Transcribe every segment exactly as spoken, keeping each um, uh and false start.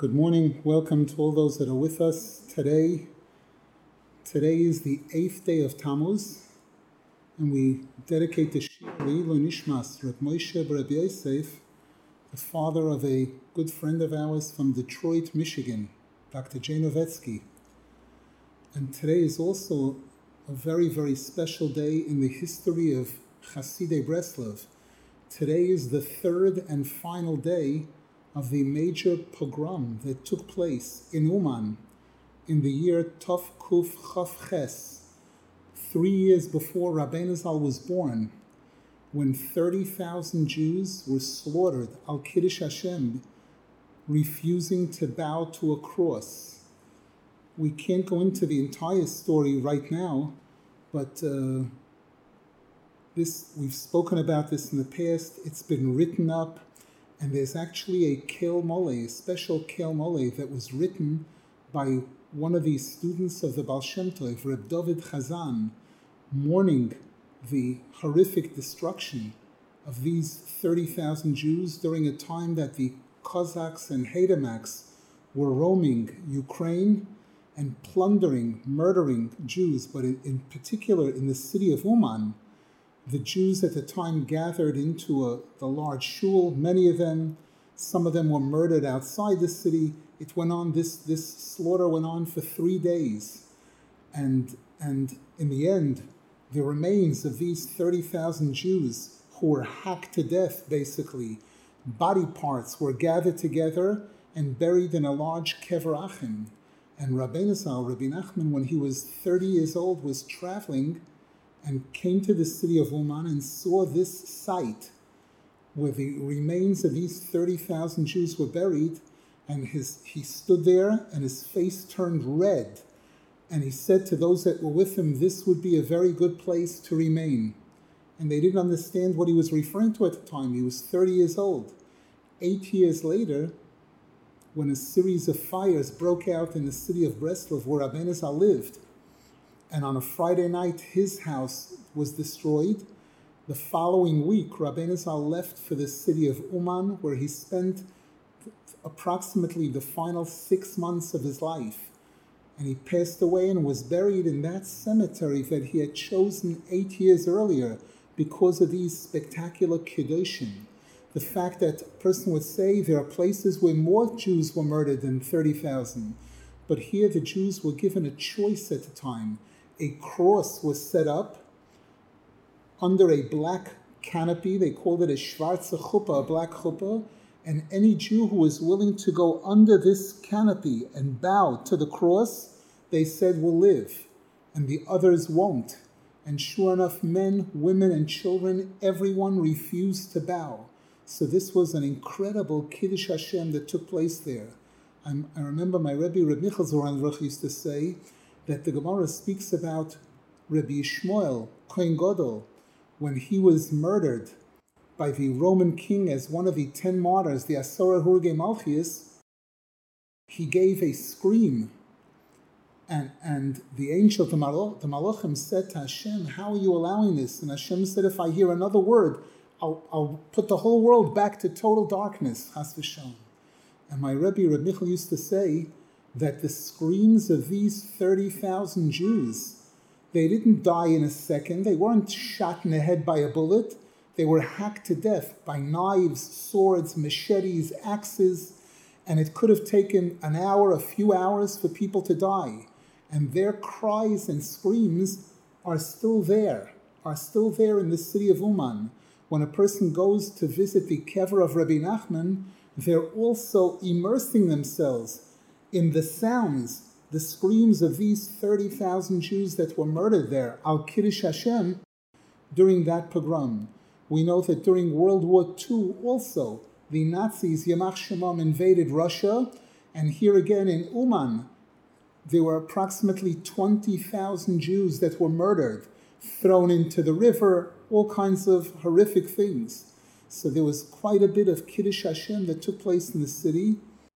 Good morning. Welcome to all those that are with us today. Today is the eighth day of Tammuz, and we dedicate the Shir Leilo Nishmas Reb Moshe Reb Yosef, the father of a good friend of ours from Detroit, Michigan, Doctor Jay Novetsky. And today is also a very, very special day in the history of Hasidei Breslov. Today is the third and final day of the major pogrom that took place in Uman in the year Tov Kuf Chav Ches, three years before Rabbeinu Zal was born, when thirty thousand Jews were slaughtered al Kiddush Hashem, refusing to bow to a cross. We can't go into the entire story right now, but uh, this we've spoken about this in the past. It's been written up. And there's actually a Kel Mole, a special Kel Mole that was written by one of the students of the Baal Shem Tov, Reb David Chazan, mourning the horrific destruction of these thirty thousand Jews during a time that the Cossacks and Haidamaks were roaming Ukraine and plundering, murdering Jews, but in, in particular in the city of Uman. The Jews at the time gathered into a, the large shul, many of them, some of them were murdered outside the city. It went on, this, this slaughter went on for three days. And, and in the end, the remains of these thirty thousand Jews who were hacked to death, basically, body parts were gathered together and buried in a large kever achim. And Rabbeinu Zal, Rabbi Nachman, when he was thirty years old, was traveling and came to the city of Uman and saw this site where the remains of these thirty thousand Jews were buried, and his he stood there and his face turned red, and he said to those that were with him, this would be a very good place to remain. And they didn't understand what he was referring to at the time. He was thirty years old. Eight years later, when a series of fires broke out in the city of Breslov where Rabbeinu Zal lived, and on a Friday night, his house was destroyed. The following week, Rabbeinu Zal left for the city of Uman, where he spent approximately the final six months of his life. And he passed away and was buried in that cemetery that he had chosen eight years earlier because of these spectacular kiddushim. The fact that a person would say there are places where more Jews were murdered than thirty thousand. But here the Jews were given a choice at the time. A cross was set up under a black canopy. They called it a schwarze chuppah, a black chuppah. And any Jew who was willing to go under this canopy and bow to the cross, they said, will live. And the others won't. And sure enough, men, women, and children, everyone refused to bow. So this was an incredible Kiddush Hashem that took place there. I'm, I remember my Rebbe, Reb Michal Zoran Ruch, used to say that the Gemara speaks about Rabbi Shmuel, Kohen Gadol, when he was murdered by the Roman king as one of the ten martyrs, the Asara Hurge Malchias, he gave a scream. And, and the angel, the, Malach, the Malachim, said to Hashem, how are you allowing this? And Hashem said, if I hear another word, I'll, I'll put the whole world back to total darkness, Chas v'shalom. And my Rebbe, Reb Michal, used to say that the screams of these thirty thousand Jews, they didn't die in a second. They weren't shot in the head by a bullet. They were hacked to death by knives, swords, machetes, axes, and it could have taken an hour, a few hours for people to die. And their cries and screams are still there, are still there in the city of Uman. When a person goes to visit the kever of Rabbi Nachman, they're also immersing themselves in the sounds, the screams of these thirty thousand Jews that were murdered there, al Kiddush Hashem, during that pogrom. We know that during World War Two also, the Nazis, Yamach Shemam, invaded Russia, and here again in Uman, there were approximately twenty thousand Jews that were murdered, thrown into the river, all kinds of horrific things. So there was quite a bit of Kiddush Hashem that took place in the city.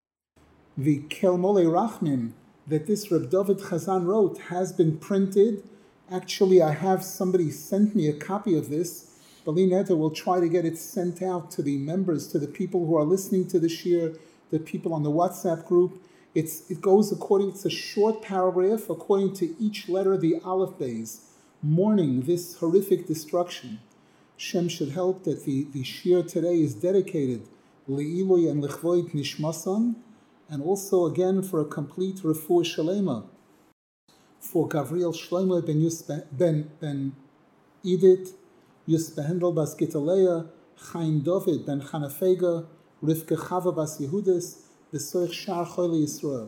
The Kel Mole Rachmim that this Reb David Chazan wrote has been printed. Actually, I have somebody sent me a copy of this. Bali Neder will try to get it sent out to the members, to the people who are listening to the shir, the people on the WhatsApp group. It's, it goes according, it's a short paragraph, according to each letter of the Aleph Beis, mourning this horrific destruction. Shem should help that the, the shir today is dedicated Le'ilui and Lechvoit Nishmasan, and also again for a complete refuah shalema for Gavriel Shlomo ben Yus ben ben Edith, Yus Behendel bas Gitalea, Chaim David ben Chanafega, Rivka Chava bas Yehudis, Besoich Shar Choyle Yisrael.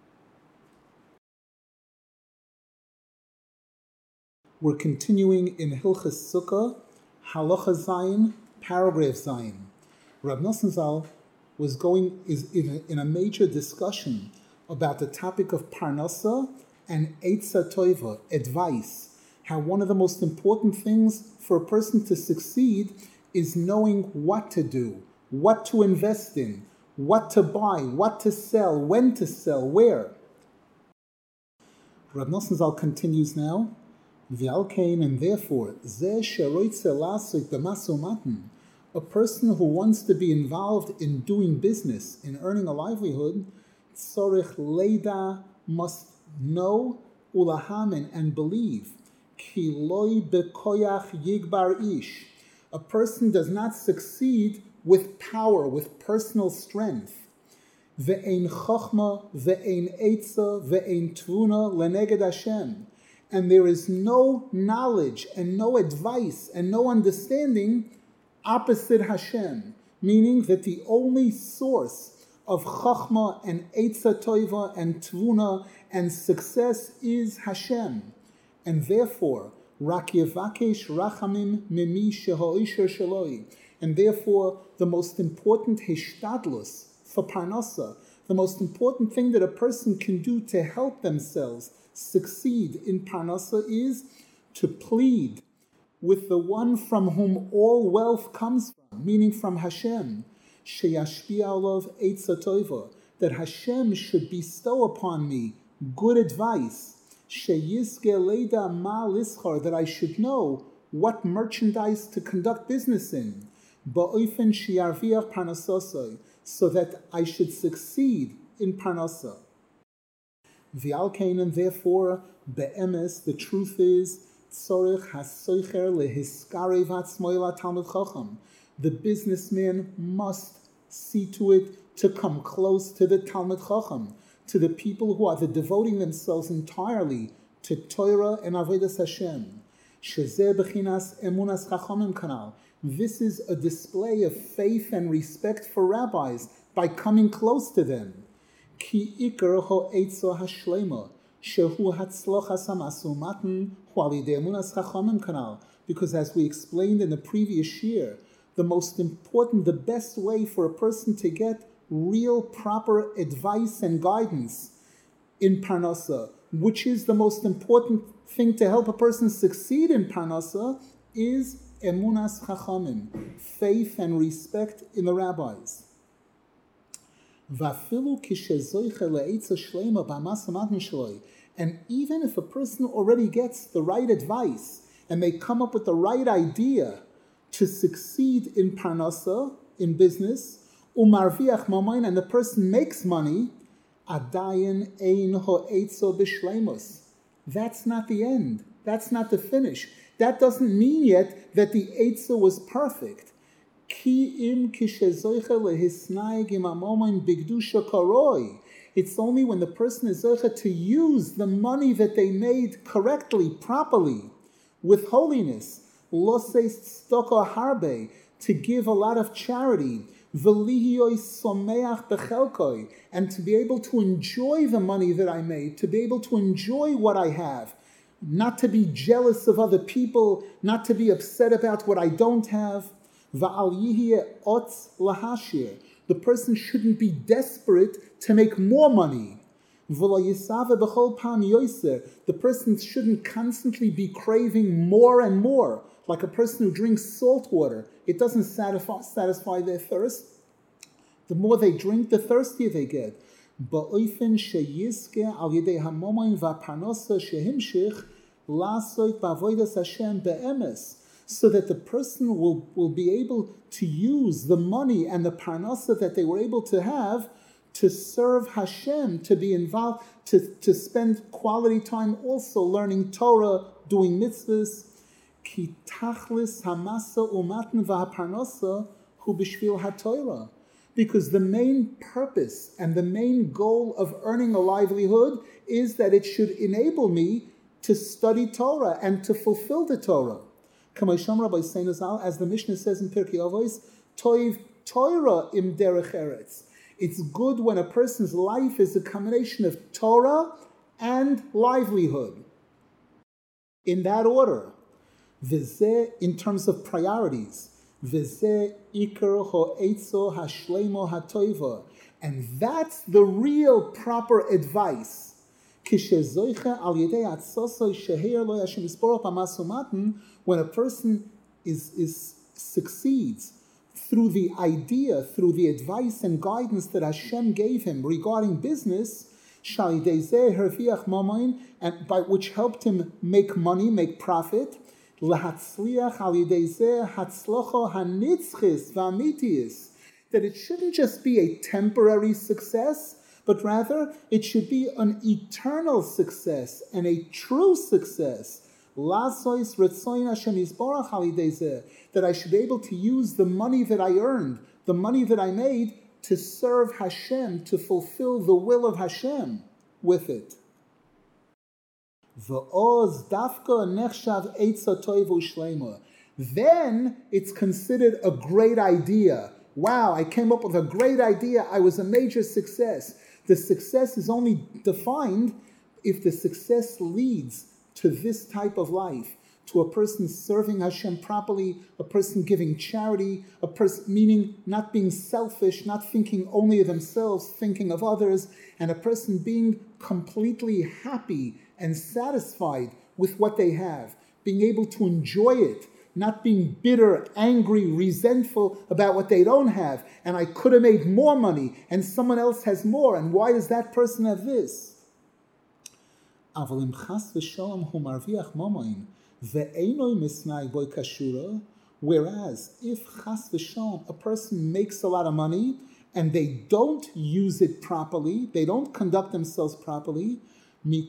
We're continuing in Hilchas Sukkah, Halacha Zayin, paragraph Zayin. Rab Nosson Zal was going is in a, in a major discussion about the topic of Parnasa and Eitzah Tova, advice. How one of the most important things for a person to succeed is knowing what to do, what to invest in, what to buy, what to sell, when to sell, where. Rab Nosson Zal continues now. V'alkein, and therefore, zeh sheroitze lasik b'masu matan, a person who wants to be involved in doing business, in earning a livelihood, tzorich leida, must know, ulahamin, and believe, ki loi bekoyach yigbar ish. A person does not succeed with power, with personal strength. Ve'ein chochma, ve'ein eitza, ve'ein tvuna leneged Hashem. And there is no knowledge and no advice and no understanding opposite Hashem, meaning that the only source of Chachma and Eitzah Tova and Tvuna and success is Hashem. And therefore, Rak Yevakesh Rachamim Mimi Shehoisher Shaloi. And therefore, the most important Hishtadlus for Parnasa, the most important thing that a person can do to help themselves succeed in Parnasa is to plead with the one from whom all wealth comes from, meaning from Hashem, sheyashpia olav eitzah tova, that Hashem should bestow upon me good advice, sheyizke leida ma lischar, that I should know what merchandise to conduct business in, ba'ofen sheyarviach parnasosai, so that I should succeed in Parnasa. V'alkein, and therefore, be'emes, the truth is, tzorich hasoicher lehiskare vatzmoila talmud chacham. The businessman must see to it to come close to the Talmud Chacham, to the people who are the devoting themselves entirely to Torah and Avodas Hashem. Shezeh bechinas emunas chachamim kanal. This is a display of faith and respect for rabbis by coming close to them. Ki ikar ho'etzo hashlema shehu hatzlochas hamasu matan hu'alidei emunas chachamim kanal. Because as we explained in the previous year, the most important, the best way for a person to get real, proper advice and guidance in Parnasa, which is the most important thing to help a person succeed in Parnasa, is emunas chachamim, faith and respect in the rabbis. And even if a person already gets the right advice and they come up with the right idea to succeed in Parnasa, in business, umarviach mamayin, and the person makes money, adayin ein ho'etzo b'shleimus. That's not the end. That's not the finish. That doesn't mean yet that the etzo was perfect. Ki im kishezoiche lehisnaig im amomayin bigdusha karoi. It's only when the person is zoiche to use the money that they made correctly, properly, with holiness, Loseis stoko harbe, to give a lot of charity, v'lihioi someach bechelkoi, and to be able to enjoy the money that I made, to be able to enjoy what I have, not to be jealous of other people, not to be upset about what I don't have. Va'al yihye otz lahashir, the person shouldn't be desperate to make more money. The person shouldn't constantly be craving more and more, like a person who drinks salt water. It doesn't satisfy, satisfy their thirst. The more they drink, the thirstier they get. So that the person will, will be able to use the money and the parnasa that they were able to have to serve Hashem, to be involved, to, to spend quality time also learning Torah, doing mitzvahs. Ki tachlis hamasa umatn v'haparnasa hu b'shvil haTorah. Because the main purpose and the main goal of earning a livelihood is that it should enable me to study Torah and to fulfill the Torah. As the Mishnah says in Pirkei Avos, Toiv Torah im derech eretz. It's good when a person's life is a combination of Torah and livelihood. In that order. V'zeh, in terms of priorities. V'zeh ikar ho'etzo hashleimo hatoiva. And that's the real proper advice. When a person is, is succeeds through the idea, through the advice and guidance that Hashem gave him regarding business, and by which helped him make money, make profit, that it shouldn't just be a temporary success, but rather it should be an eternal success and a true success. That I should be able to use the money that I earned, the money that I made, to serve Hashem, to fulfill the will of Hashem with it. Then it's considered a great idea. Wow, I came up with a great idea. I was a major success. The success is only defined if the success leads to this type of life, to a person serving Hashem properly, a person giving charity, a person, meaning not being selfish, not thinking only of themselves, thinking of others, and a person being completely happy and satisfied with what they have, being able to enjoy it, not being bitter, angry, resentful about what they don't have, and I could have made more money, and someone else has more, and why does that person have this? Whereas, if chas v'shalom, a person makes a lot of money and they don't use it properly, they don't conduct themselves properly, and,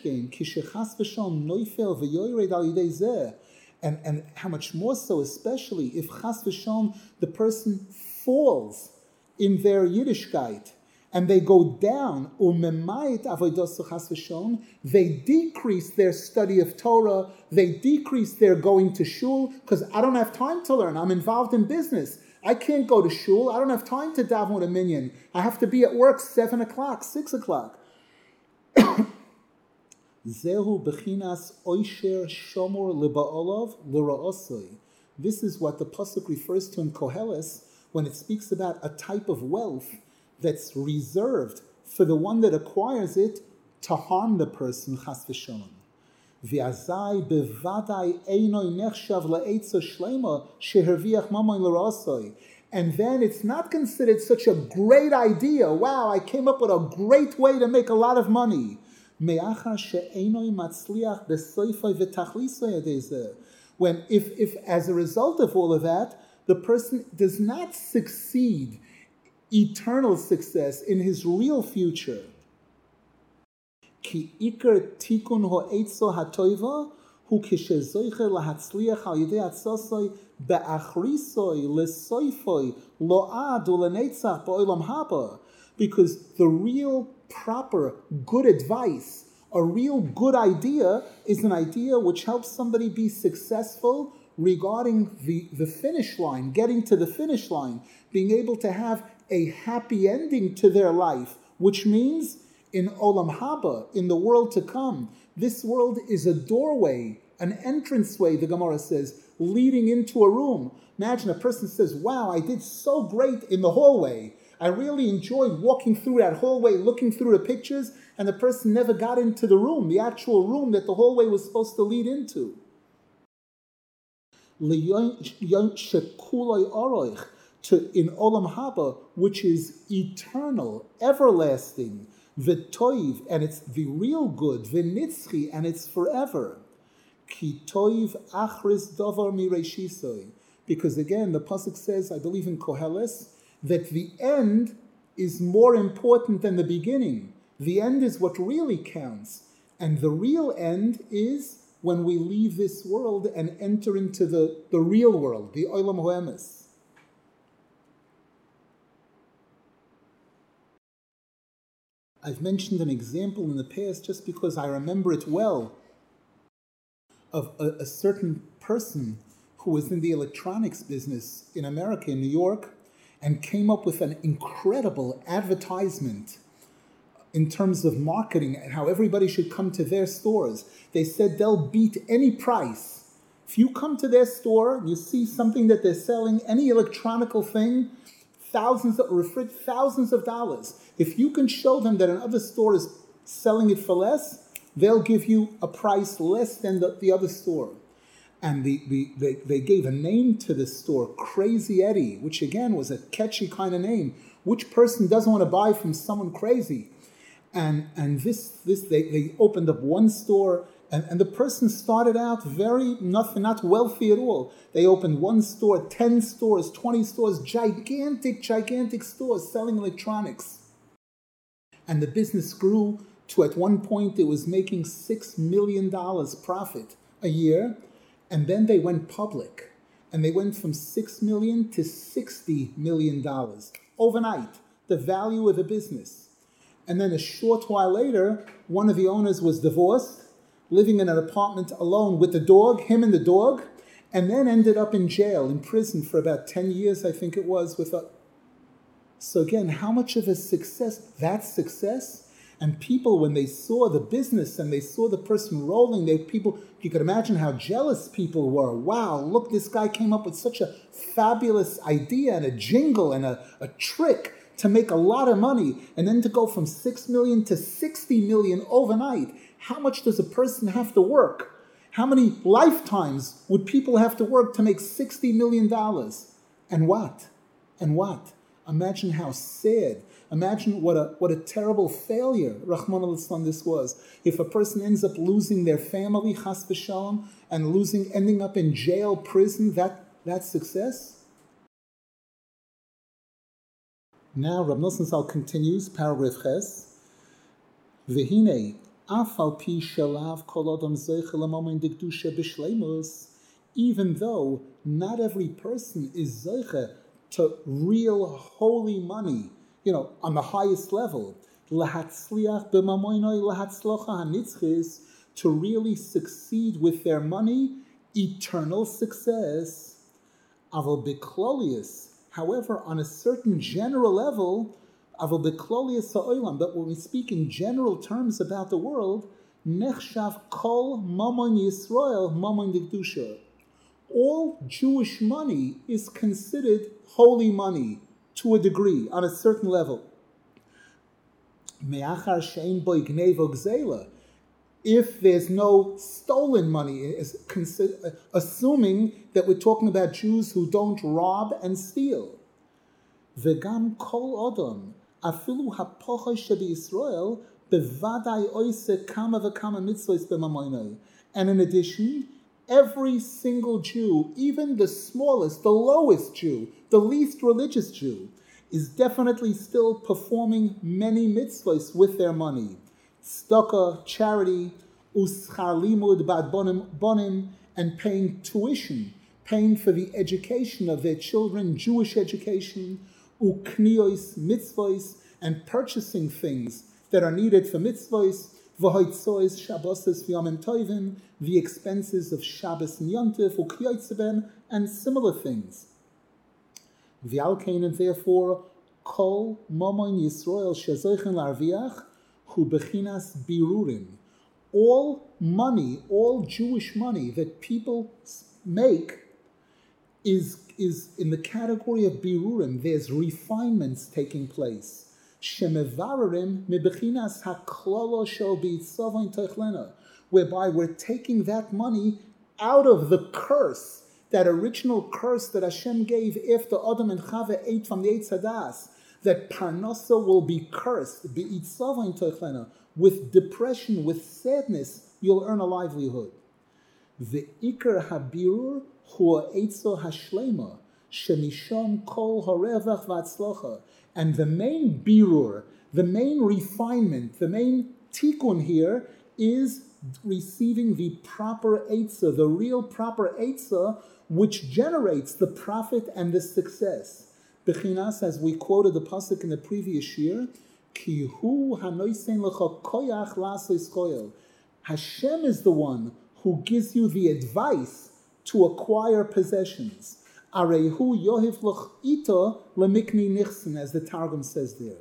and how much more so, especially if chas v'shalom, the person falls in their Yiddishkeit, and they go down, they decrease their study of Torah, they decrease their going to shul, because I don't have time to learn, I'm involved in business. I can't go to shul, I don't have time to daven with a minyan. I have to be at work seven o'clock, six o'clock. This is what the pasuk refers to in Koheles when it speaks about a type of wealth that's reserved for the one that acquires it to harm the person, chas v'shalom. V'azai bevadai einoi nechshav la'etza shlema sheherviach mamon l'rasoi. And then it's not considered such a great idea. Wow, I came up with a great way to make a lot of money. Me'achar she'einoi matzliach b'soifoi v'tachlisoi adezeh. When, if, if as a result of all of that, the person does not succeed eternal success in his real future. Ki ikar tikun ho'etzo hatoiva hu kishezoiche lahatzliach al yidei atzosoi be'achrisoi lesoifoi lo'ad u'lenetzach ba'olam haba. Because the real proper good advice, a real good idea, is an idea which helps somebody be successful regarding the, the finish line, getting to the finish line, being able to have a happy ending to their life, which means in Olam Haba, in the world to come. This world is a doorway, an entranceway, the Gemara says, leading into a room. Imagine a person says, wow, I did so great in the hallway. I really enjoyed walking through that hallway, looking through the pictures, and the person never got into the room, the actual room that the hallway was supposed to lead into. To, in Olam Haba, which is eternal, everlasting, v'toiv, and it's the real good, v'nitzchi, and it's forever. Ki toiv achris davar mireishisoi. Because again, the pasuk says, I believe in Koheles, that the end is more important than the beginning. The end is what really counts. And the real end is when we leave this world and enter into the, the real world, the Olam Ho'emes. I've mentioned an example in the past just because I remember it well of a, a certain person who was in the electronics business in America, in New York, and came up with an incredible advertisement in terms of marketing and how everybody should come to their stores. They said they'll beat any price. If you come to their store and you see something that they're selling, any electronical thing, thousands of, refrig- thousands of dollars. If you can show them that another store is selling it for less, they'll give you a price less than the, the other store. And the, the, they, they gave a name to this store, Crazy Eddie, which again was a catchy kind of name. Which person doesn't want to buy from someone crazy? And and this this they, they opened up one store, and, and the person started out very nothing, not wealthy at all. They opened one store, ten stores, twenty stores, gigantic, gigantic stores selling electronics. And the business grew to, at one point, it was making six million dollars profit a year. And then they went public. And they went from six million dollars to sixty million dollars overnight, the value of the business. And then a short while later, one of the owners was divorced, living in an apartment alone with the dog, him and the dog, and then ended up in jail, in prison for about ten years, I think it was. With a... So again, how much of a success? That's success. And people, when they saw the business and they saw the person rolling, they people you could imagine how jealous people were. Wow, look, this guy came up with such a fabulous idea and a jingle and a, a trick to make a lot of money, and then to go from six million to sixty million overnight. How much does a person have to work? How many lifetimes would people have to work to make sixty million dollars? And what? And what? Imagine how sad. Imagine what a what a terrible failure, Rahman al-Islam, this was. If a person ends up losing their family, chas v'shalom, and losing, ending up in jail, prison, that that's success? Now, Rab Nosson Zal continues, paragraph Ches. V'hinei, af al pi shelav kol adam zeicha l'momen dikdusha b'shleimus, even though not every person is zeicha to real holy money, you know, on the highest level, lahatzliach b'mamoinoi lahatzlocha hanitzchis, to really succeed with their money, eternal success. Aval b'klolius, however, on a certain general level, aval b'klolius ha'olam, but when we speak in general terms about the world, nechshav kol mamon Yisrael mamon dikdusha. All Jewish money is considered holy money to a degree, on a certain level. Me'achar she'ein bo ignev o gzeila. If there's no stolen money, is consider, assuming that we're talking about Jews who don't rob and steal. V'gam kol odom, afilu hapocha she'b'Yisrael, bevadai oise kama v'kama mitzvos b'mamoinoi. And in addition, every single Jew, even the smallest, the lowest Jew, the least religious Jew, is definitely still performing many mitzvahs with their money. Tzedakah, charity, uschar limud bad bonim, bonim, and paying tuition, paying for the education of their children, Jewish education, ukniyos mitzvahs, and purchasing things that are needed for mitzvahs, v'hoitzois shabbos v'yamim tovim, the expenses of Shabbos and Yontif, ukyotzeben, and similar things. V'alkein, and therefore, kol momon Yisrael shezoichen l'arviach hu bechinas birurim. All money, all Jewish money that people make is, is in the category of birurim. There's refinements taking place. Shemevarim mibechinas haklolo shel b'itzavon techlena, whereby we're taking that money out of the curse, that original curse that Hashem gave after Adam and Chava ate from the Eitz Hadas, that Parnasa will be cursed, b'itzavon techlena, with depression, with sadness, you'll earn a livelihood. The ikar habirur hu eitzo hashlema Shemishom kol harevach v'atzlocha. And the main birur, the main refinement, the main tikkun here is receiving the proper eitzah, the real proper eitzah, which generates the profit and the success. Bechinas, as we quoted the pasuk in the previous year, Ki hu hanoisen lecha koyach lasos koyel. Hashem is the one who gives you the advice to acquire possessions. Arehu yohiv lech ito lemikni nichsen, as the Targum says there.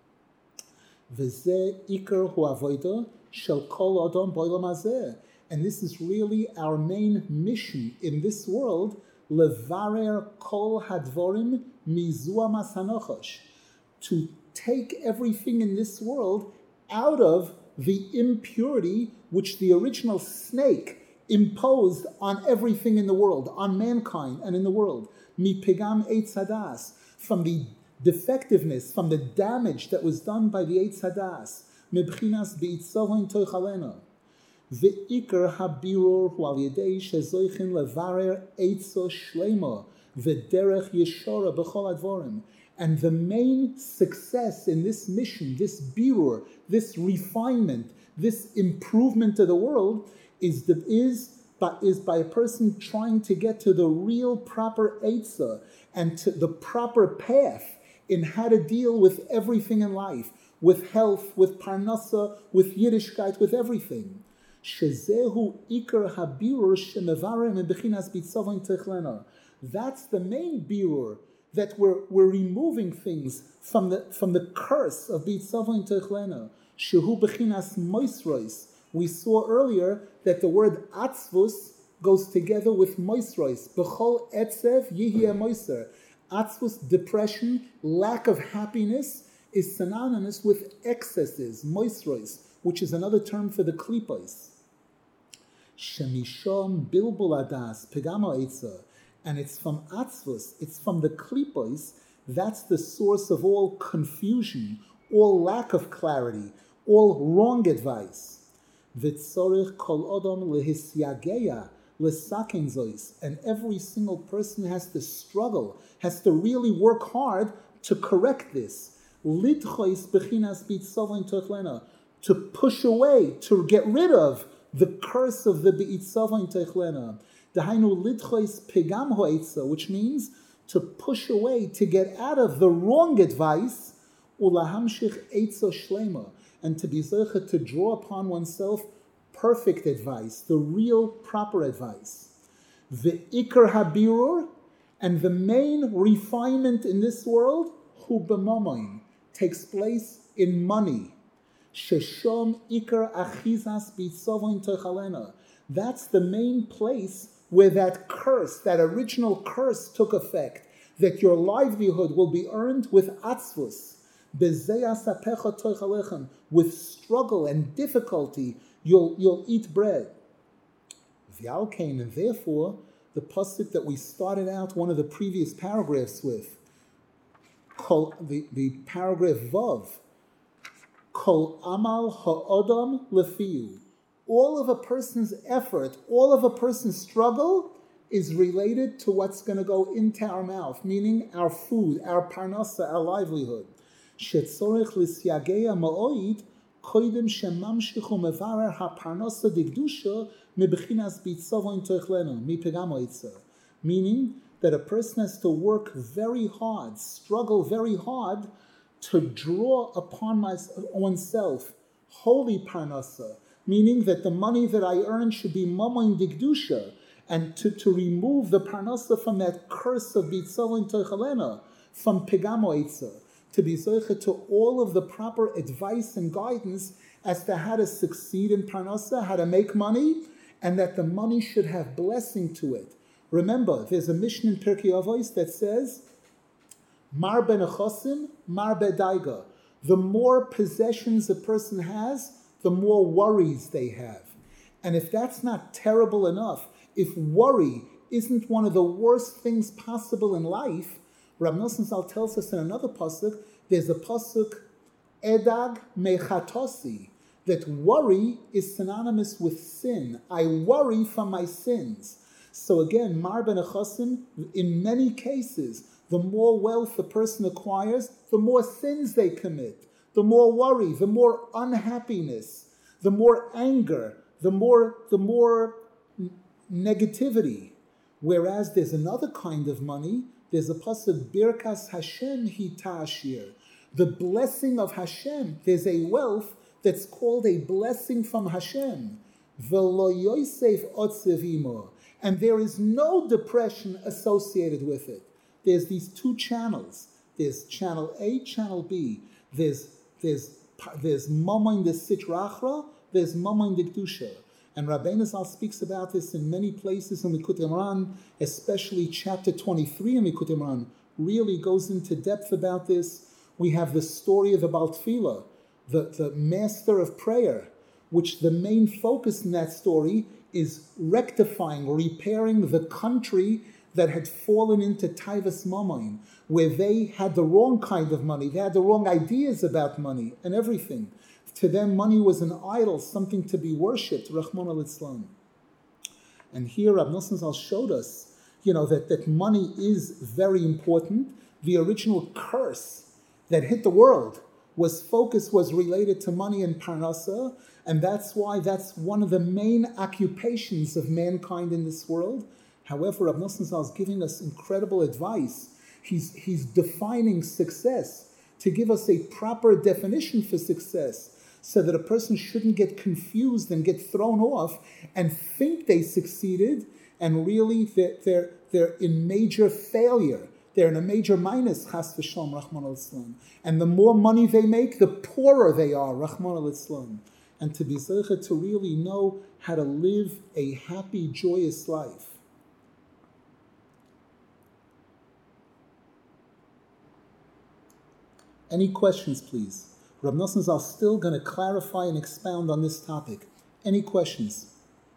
V'zeh ikar hu avodah shel kol adam b'olam hazeh. And this is really our main mission in this world, levarer kol hadvorim mizua masanochosh, to take everything in this world out of the impurity which the original snake imposed on everything in the world, on mankind and in the world. Mi pegam eitz hadas, from the defectiveness, from the damage that was done by the eitz hadas. Mebchinas beitzavon toichalena. Ve'ikar habirur hu al yedei shezoichin levarer eitzo shlema v'derech yeshora b'chol advorim. And the main success in this mission, this birur, this refinement, this improvement of the world is the, is, by, is by a person trying to get to the real proper eitzah and to the proper path in how to deal with everything in life, with health, with parnasa, with Yiddishkeit, with everything. Shezehu ikar habirur shemevarem bechinas bitzavon techlena. That's the main birur, that we're, we're removing things from the from the curse of bitzavon techlena. Shehu bechinas moisrois. We saw earlier that the word atzvus goes together with moisrois. B'chol etzev yihye moiser. Atzvus, depression, lack of happiness, is synonymous with excesses, moisrois, which is another term for the klipos. Shemishom bilbul adas pegama eitzah. And it's from atzvus, it's from the klipos. That's the source of all confusion, all lack of clarity, all wrong advice. V'tzorich kol odom lehisyageya lesaken zois. And every single person has to struggle, has to really work hard to correct this. Lidchois bechinas bitzavon techlena, to push away, to get rid of the curse of the bitzavon techlena. Dahainu lidchois pegam ho'etza, which means to push away, to get out of the wrong advice, ulahamshich etza shlema, and to be zeicha, to draw upon oneself perfect advice, the real proper advice. The ikar habirur, and the main refinement in this world, hu b'mamoin, takes place in money. Sheshom ikar achizas bitzavon techalena. That's the main place where that curse, that original curse took effect, that your livelihood will be earned with atzvus, with struggle and difficulty, you'll, you'll eat bread. V'alkein, and therefore, the pasuk that we started out one of the previous paragraphs with, kol, the, the paragraph Vav, kol amal ha'odam lefiu. All of a person's effort, all of a person's struggle is related to what's going to go into our mouth, meaning our food, our parnasa, our livelihood. Shetzorech l'syageya ma'oid koidem shemamshichu mevarer ha'parnasa digdusha mebechinas bitzavon techlena mipegam oitza. Meaning that a person has to work very hard, struggle very hard to draw upon my, oneself holy parnasa, meaning that the money that I earn should be mamon digdusha, and to, to remove the parnasa from that curse of bitzavon techalena, from pegamo eitza, to be zoche to all of the proper advice and guidance as to how to succeed in parnasa, how to make money, and that the money should have blessing to it. Remember, there's a mission in Pirkei Avos that says, Mar ben achosim, mar bedaiga. The more possessions a person has, the more worries they have. And if that's not terrible enough, if worry isn't one of the worst things possible in life, Rav Nosson Zal tells us in another pasuk, there's a pasuk, edag mechatosi, that worry is synonymous with sin. I worry from my sins. So again, Mar ben Achosim, in many cases, the more wealth a person acquires, the more sins they commit, the more worry, the more unhappiness, the more anger, the more, the more negativity. Whereas there's another kind of money, there's a pasuk, Birkas Hashem hi ta'ashir. The blessing of Hashem, there's a wealth that's called a blessing from Hashem. V'lo yosef otzev imo. And there is no depression associated with it. There's these two channels. There's channel A, channel B. There's there's there's Mammon de Sitra Achra, there's Mammon de Kedusha. And Rabbeinu Zal speaks about this in many places in Likutei Moharan, especially chapter twenty-three in Likutei Moharan, really goes into depth about this. We have the story of the Baal Tefillah, the, the master of prayer, which the main focus in that story is rectifying, repairing the country that had fallen into Taivas Mammon, where they had the wrong kind of money, they had the wrong ideas about money and everything. To them, money was an idol, something to be worshipped, Rahman al-Islam. And here Rav Nosson Zal showed us, you know, that, that money is very important. The original curse that hit the world was focus was related to money and parnasa, and that's why that's one of the main occupations of mankind in this world. However, Rav Nosson Zal is giving us incredible advice. He's, he's defining success to give us a proper definition for success so that a person shouldn't get confused and get thrown off and think they succeeded and really they're, they're, they're in major failure. They're in a major minus, chas v'shalom, Rahman al-Islam. And the more money they make, the poorer they are, Rahman al-Islam. And to be zeicha, to really know how to live a happy, joyous life. Any questions, please? Rav Nosson Zal still going to clarify and expound on this topic. Any questions?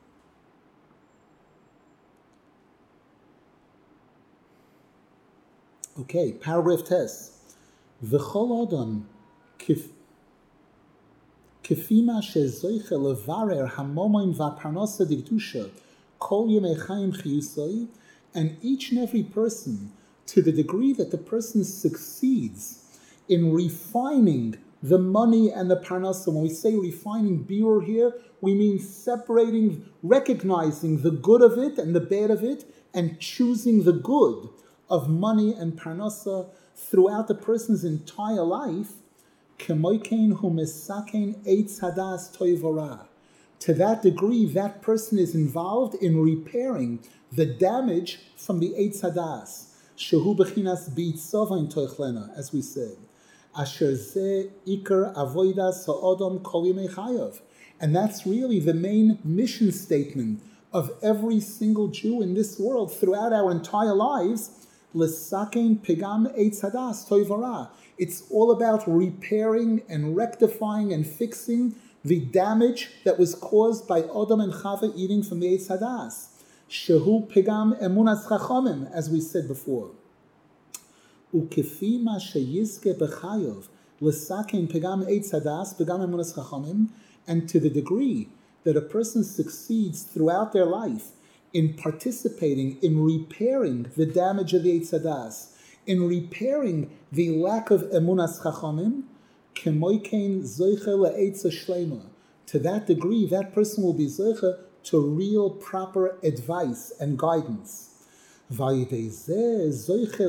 Okay, paragraph test. V'chol adam kif kifima shezoiche levarer hamomoin v'parnasa digdusha kol yemei chaim chiyusoi, and each and every person, to the degree that the person succeeds in refining the money and the parnasa. When we say refining birur here, we mean separating, recognizing the good of it and the bad of it, and choosing the good of money and parnasa throughout the person's entire life. Kemoikein hu mesakein eitz hadas toivora. To that degree, that person is involved in repairing the damage from the eitz hadas. Shehu bechinas b'itzovain toichlena, as we said. Asher zeh ikar avodas ha'odom kol yemei chayav. And that's really the main mission statement of every single Jew in this world throughout our entire lives. L'sakein pigam eitz hadas toivara. It's all about repairing and rectifying and fixing the damage that was caused by Adam and Chava eating from the eitz hadas. Shehu pigam emunas chachomim, as we said before. Ukefi ma sheyizke b'chayov l'sakein pigam eitz hadas pigam emunas chachomim, and to the degree that a person succeeds throughout their life in participating in repairing the damage of the eitz hadas, in repairing the lack of emunas chachomim, kemoikein zoiche le'etza shleima. To that degree, that person will be zoiche to real proper advice and guidance. And this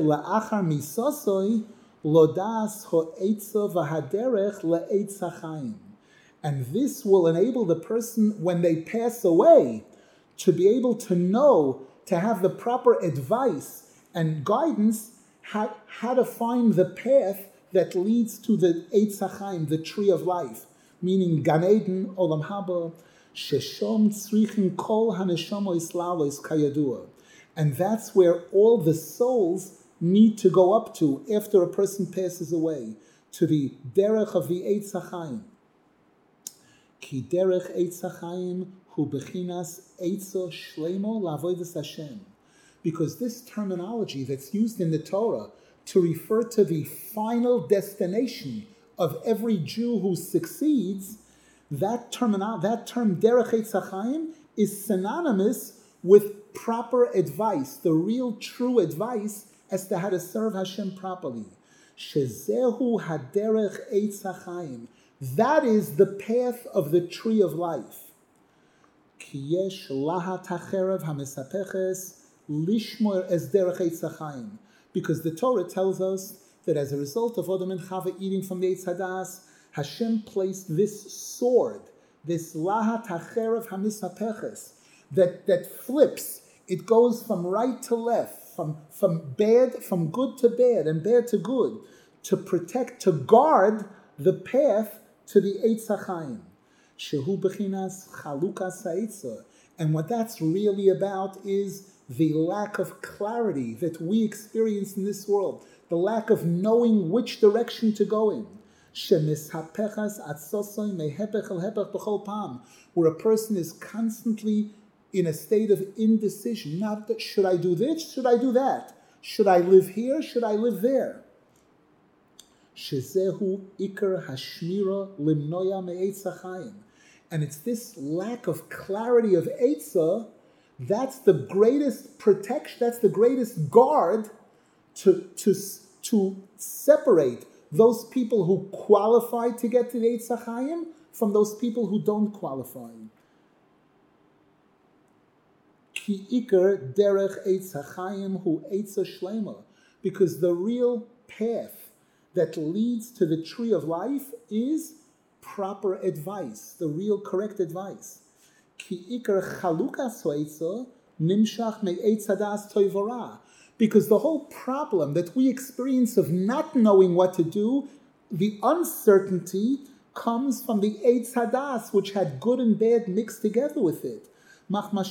will enable the person, when they pass away, to be able to know, to have the proper advice and guidance, how, how to find the path that leads to the Eitz HaChaim, the tree of life, meaning Gan Eden, Olam Haba, Sheshom Tzrichin Kol HaNeshamos Lalos Kayadua. And that's where all the souls need to go up to after a person passes away, to the derech of the Eitz HaChaim. Ki derech Eitz HaChaim hu bechinas Eitzo Shleimo Lavodas Hashem. Because this terminology that's used in the Torah to refer to the final destination of every Jew who succeeds, that term, that term derech Eitz HaChaim is synonymous with proper advice, the real true advice as to how to serve Hashem properly. Shezehu haderech eitz hachayim. That is the path of the tree of life. Ki yesh lahat hacherev hamisapeches lishmor es derech eitz hachayim. Because the Torah tells us that as a result of Adam and Chava eating from the Eitz Hadas, Hashem placed this sword, this lahat hacherev hamisapeches, that, that flips. It goes from right to left, from, from bad, from good to bad, and bad to good, to protect, to guard the path to the Eitz HaChaim. Shehu bechinas chalukas ha'etzah. And what that's really about is the lack of clarity that we experience in this world, the lack of knowing which direction to go in. Where a person is constantly in a state of indecision. Not that, should I do this? Should I do that? Should I live here? Should I live there? Shezehu ikar hashmira limnoya me'etz hachayim. And it's this lack of clarity of Eitzah, that's the greatest protection, that's the greatest guard to, to, to separate those people who qualify to get to the Eitz HaChaim from those people who don't qualify. Ki ikar derech Eitz HaChaim hu Eitz Shlema. Because the real path that leads to the tree of life is proper advice, the real correct advice. Ki ikar chalukas ha'etzah nimshach me'etz hadas toivora. Because the whole problem that we experience of not knowing what to do, the uncertainty comes from the Eitz Hadas, which had good and bad mixed together with it. Because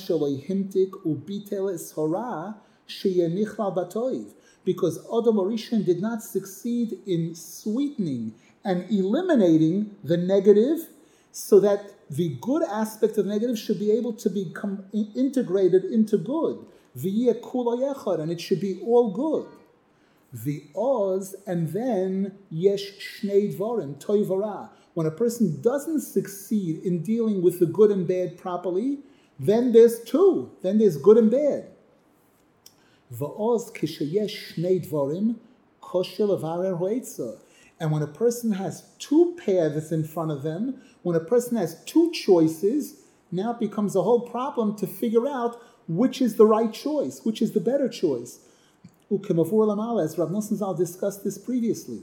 Adam Rishon did not succeed in sweetening and eliminating the negative, so that the good aspect of the negative should be able to become integrated into good. And it should be all good. The oz, and then yesh shnei dvarim toivara. When a person doesn't succeed in dealing with the good and bad properly, then there's two. Then there's good and bad. The oz kishayesh shnei dvarim koshel avarer hoetza. And when a person has two paths in front of them, when a person has two choices, now it becomes a whole problem to figure out which is the right choice, which is the better choice. Ukemavur lamal, as Rav Nosson Zal discussed this previously.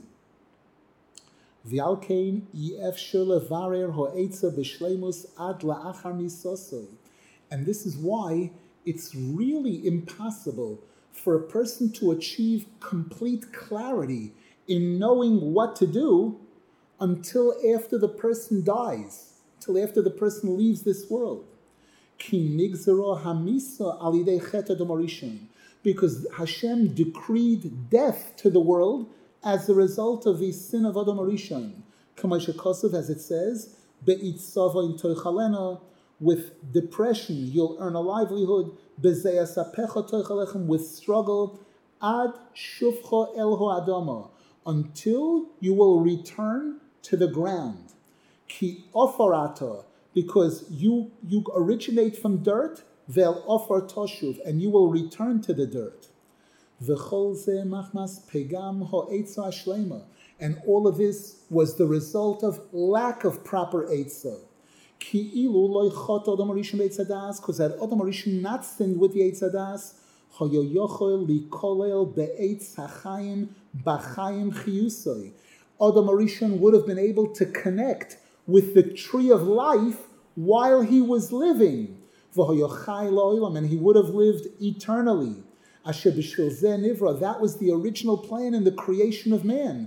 V'alkein yefshel levarer ho'etza b'shleimus ad la'achar misosoi. And this is why it's really impossible for a person to achieve complete clarity in knowing what to do until after the person dies, until after the person leaves this world. Because Hashem decreed death to the world as a result of the sin of Adam Rishon. As it says, with depression you'll earn a livelihood, with struggle, ad shufcha el ho'adama, until you will return to the ground. Ki ofarata, because you, you originate from dirt, vel ofar toshuv, and you will return to the dirt. V'chol zeh machmas pegam ho'etza shlema. And all of this was the result of lack of proper eitzah. Ki ilu loy chot Adam Rishon be'etz hadas, because had Adam Rishon not sinned with the eitz hadas, hoyo yochol likolel be'etz hachayim b'chayim chiyusoi. Adam Rishon would have been able to connect with the tree of life while he was living. And he would have lived eternally. That was the original plan in the creation of man.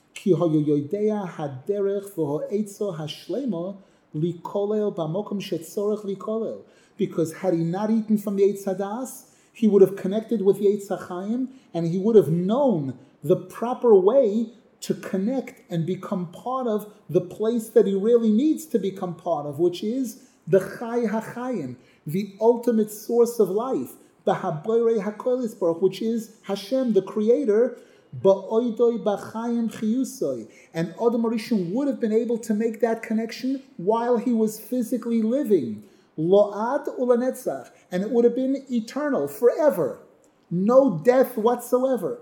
Because had he not eaten from the Eitz Hadas, he would have connected with the Eitz HaChaim, and he would have known the proper way to connect and become part of the place that he really needs to become part of, which is the Chai HaChaim, the ultimate source of life, the Haborei HaKolis Baruch, which is Hashem, the Creator, Ba'oidoi B'chayim Chiyusoi. And Adam Rishon would have been able to make that connection while he was physically living. Lo'ad ulanetzach, and it would have been eternal, forever. No death whatsoever.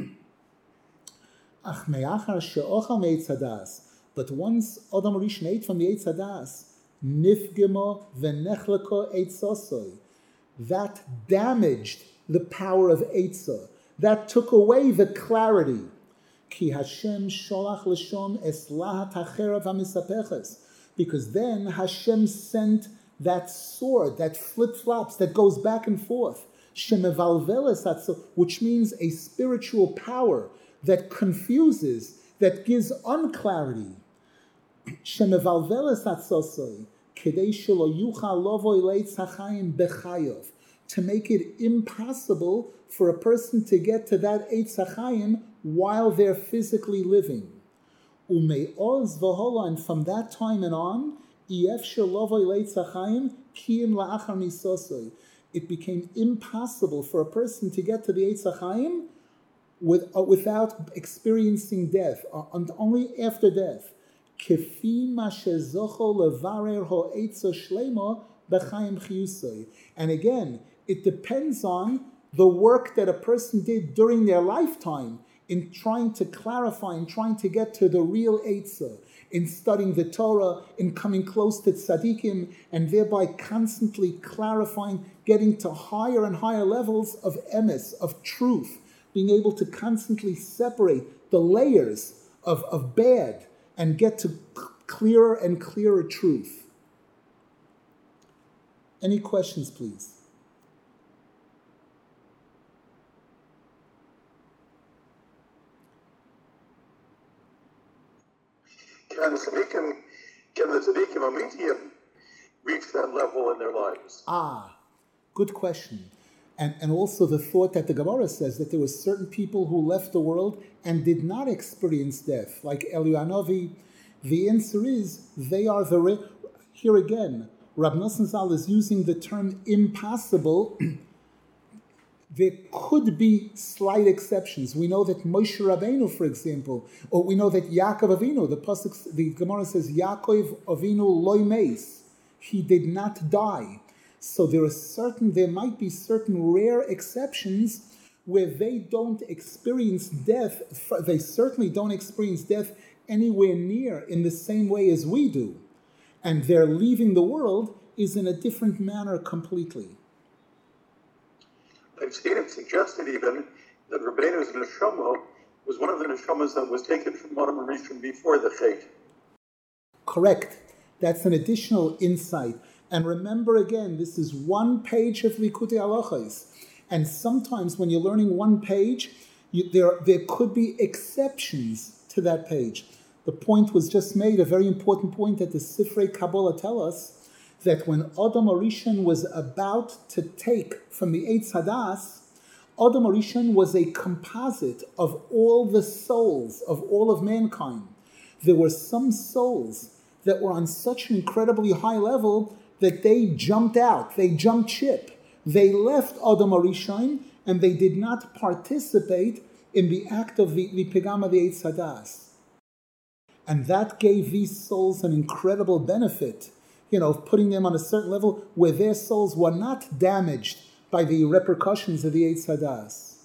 Ach me'achar she'ochal me'etz hadas. But once Adam Rishon ate from the Eitz Hadas, nifgemo v'nechleko eitzosoi, that damaged the power of Eitzah. That took away the clarity. Ki Hashem sholach l'shon es lahat hacherav hamisapeches. Because then Hashem sent that sword, that flip-flops, that goes back and forth, shemevalveles, which means a spiritual power that confuses, that gives unclarity. Shemevalveles atzosoi, kedei shelo yuchal lovoi leitz hachayim bechayov, to make it impossible for a person to get to that eitz hachayim while they're physically living. Ume'oz v'hola, and from that time and on, ef shelovoi leitz hachayim kiyim la'achar misosoi, it became impossible for a person to get to the eitz hachayim with, uh, without experiencing death, uh, and only after death. Kefi ma shezocho levarer ho'etzo shlema b'chaim chiyusoi. And again, it depends on the work that a person did during their lifetime in trying to clarify, in trying to get to the real Eitzah, in studying the Torah, in coming close to tzaddikim, and thereby constantly clarifying, getting to higher and higher levels of emes, of truth, being able to constantly separate the layers of, of bad and get to clearer and clearer truth. Any questions, please? Can the tzaddikim, can the tzaddikim amitiyim reach that level in their lives? Ah, good question. And, and also the thought that the Gemara says that there were certain people who left the world and did not experience death, like Eliyahu Hanavi. The answer is, they are the... Re- Here again, Rab Nosson Zal is using the term impossible. There could be slight exceptions. We know that Moshe Rabbeinu, for example, or we know that Yaakov Avinu, the Pasuk, the Gemara says, Yaakov Avinu loy meis, he did not die. So there are certain, there might be certain rare exceptions where they don't experience death. They certainly don't experience death anywhere near in the same way as we do. And their leaving the world is in a different manner completely. I've seen it suggested even that Rabbeinu's neshama was one of the neshamas that was taken from Adam Rishon before the Chet. Correct. That's an additional insight. And remember again, this is one page of Likutei Halachos. And sometimes when you're learning one page, you, there, there could be exceptions to that page. The point was just made, a very important point that the Sifrei Kabbalah tell us, that when Adam Rishon was about to take from the Eitz Hadas, Adam Rishon was a composite of all the souls of all of mankind. There were some souls that were on such an incredibly high level that they jumped out, they jumped ship. They left Adam Rishon and they did not participate in the act of the, the Pegam of the Eitz Hadas. And that gave these souls an incredible benefit, you know, of putting them on a certain level where their souls were not damaged by the repercussions of the Eitz Hadas.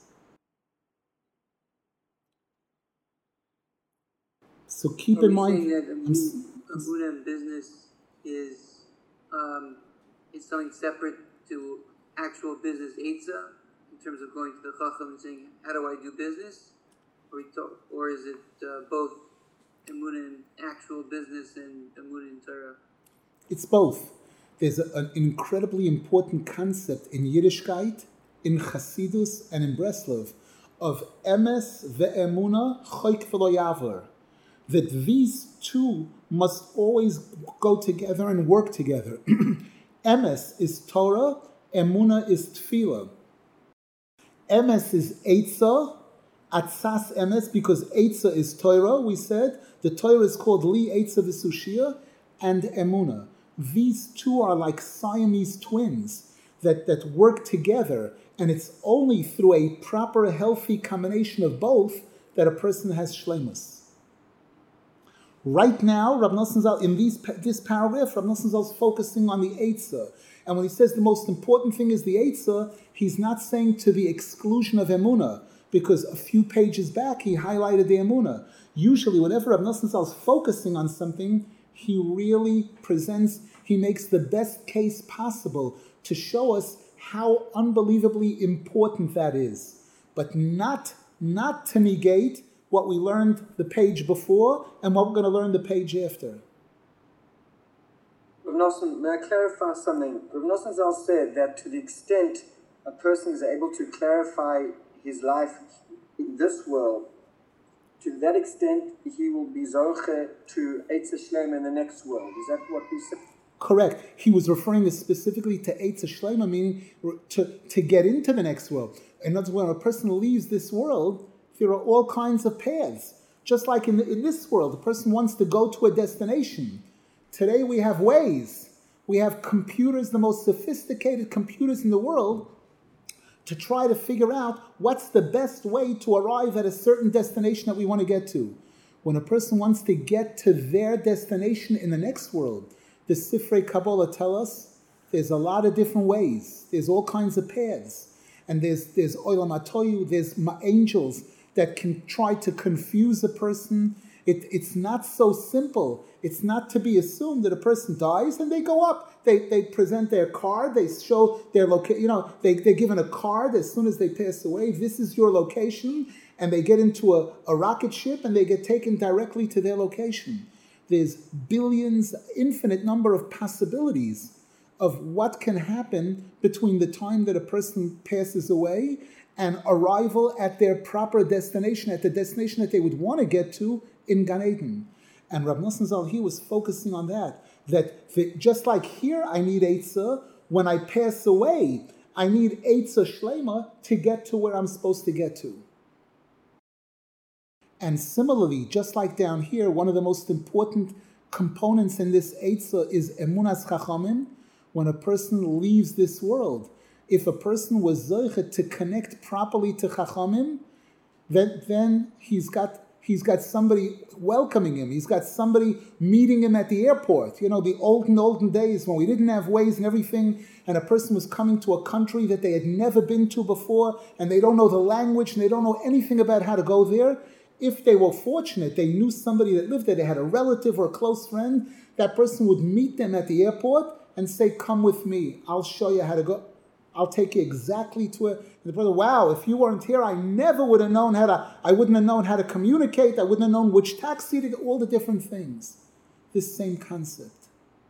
So keep Are in we mind... saying that Amunah in business is um, is something separate to actual business Eitzah, in terms of going to the Chacham and saying, how do I do business? Or, we talk, or is it uh, both Amunah in actual business and Amunah in Torah? It's both. There's a, an incredibly important concept in Yiddishkeit, in Chassidus, and in Breslov, of emes ve'emuna choik v'lo yaver, that these two must always go together and work together. Emes is Torah, emuna is tefillah. Emes is Eitzah, atzas emes, because Eitzah is Torah, we said. The Torah is called Li Eitzah v'Sushia, and emuna. These two are like Siamese twins that, that work together, and it's only through a proper, healthy combination of both that a person has shleimus. Right now, Rav Nosson Zal, in these, this paragraph, Rav Nosson Zal is focusing on the Eitzah. And when he says the most important thing is the Eitzah, he's not saying to the exclusion of Emunah, because a few pages back he highlighted the Emunah. Usually, whenever Rav Nosson Zal is focusing on something, he really presents, he makes the best case possible to show us how unbelievably important that is. But not, not to negate what we learned the page before and what we're going to learn the page after. Rav Nosson, may I clarify something? Rav Nosson Zal said that to the extent a person is able to clarify his life in this world, to that extent he will be zoche to Eitz Shlema in the next world. Is that what we said? Correct. He was referring specifically to Eitz Shlema, meaning to, to get into the next world. In other words, when a person leaves this world, there are all kinds of paths. Just like in, the, in this world, a person wants to go to a destination. Today we have Waze. We have computers, the most sophisticated computers in the world, to try to figure out what's the best way to arrive at a certain destination that we want to get to. When a person wants to get to their destination in the next world, the Sifrei Kabbalah tell us there's a lot of different ways. There's all kinds of paths. And there's, there's Olam HaToyu, there's angels that can try to confuse a person. It, it's not so simple. It's not to be assumed that a person dies and they go up. They they present their card. They show their location. You know, they, they're given a card as soon as they pass away. This is your location. And they get into a, a rocket ship and they get taken directly to their location. There's billions, infinite number of possibilities of what can happen between the time that a person passes away and arrival at their proper destination, at the destination that they would want to get to in Gan Eden. And Rav Nosson Zal, he was focusing on that, that the, just like here I need Eitzah, when I pass away, I need Eitzah Shlema to get to where I'm supposed to get to. And similarly, just like down here, one of the most important components in this Eitzah is Emunas Chachamim, when a person leaves this world. If a person was zoche to connect properly to Chachamim, then, then he's got he's got somebody welcoming him. He's got somebody meeting him at the airport. You know, the olden, olden days when we didn't have Waze and everything, and a person was coming to a country that they had never been to before, and they don't know the language, and they don't know anything about how to go there. If they were fortunate, they knew somebody that lived there, they had a relative or a close friend, that person would meet them at the airport and say, come with me, I'll show you how to go. I'll take you exactly to it. And the brother, wow, if you weren't here, I never would have known how to, I wouldn't have known how to communicate. I wouldn't have known which taxi to get, all the different things. This same concept.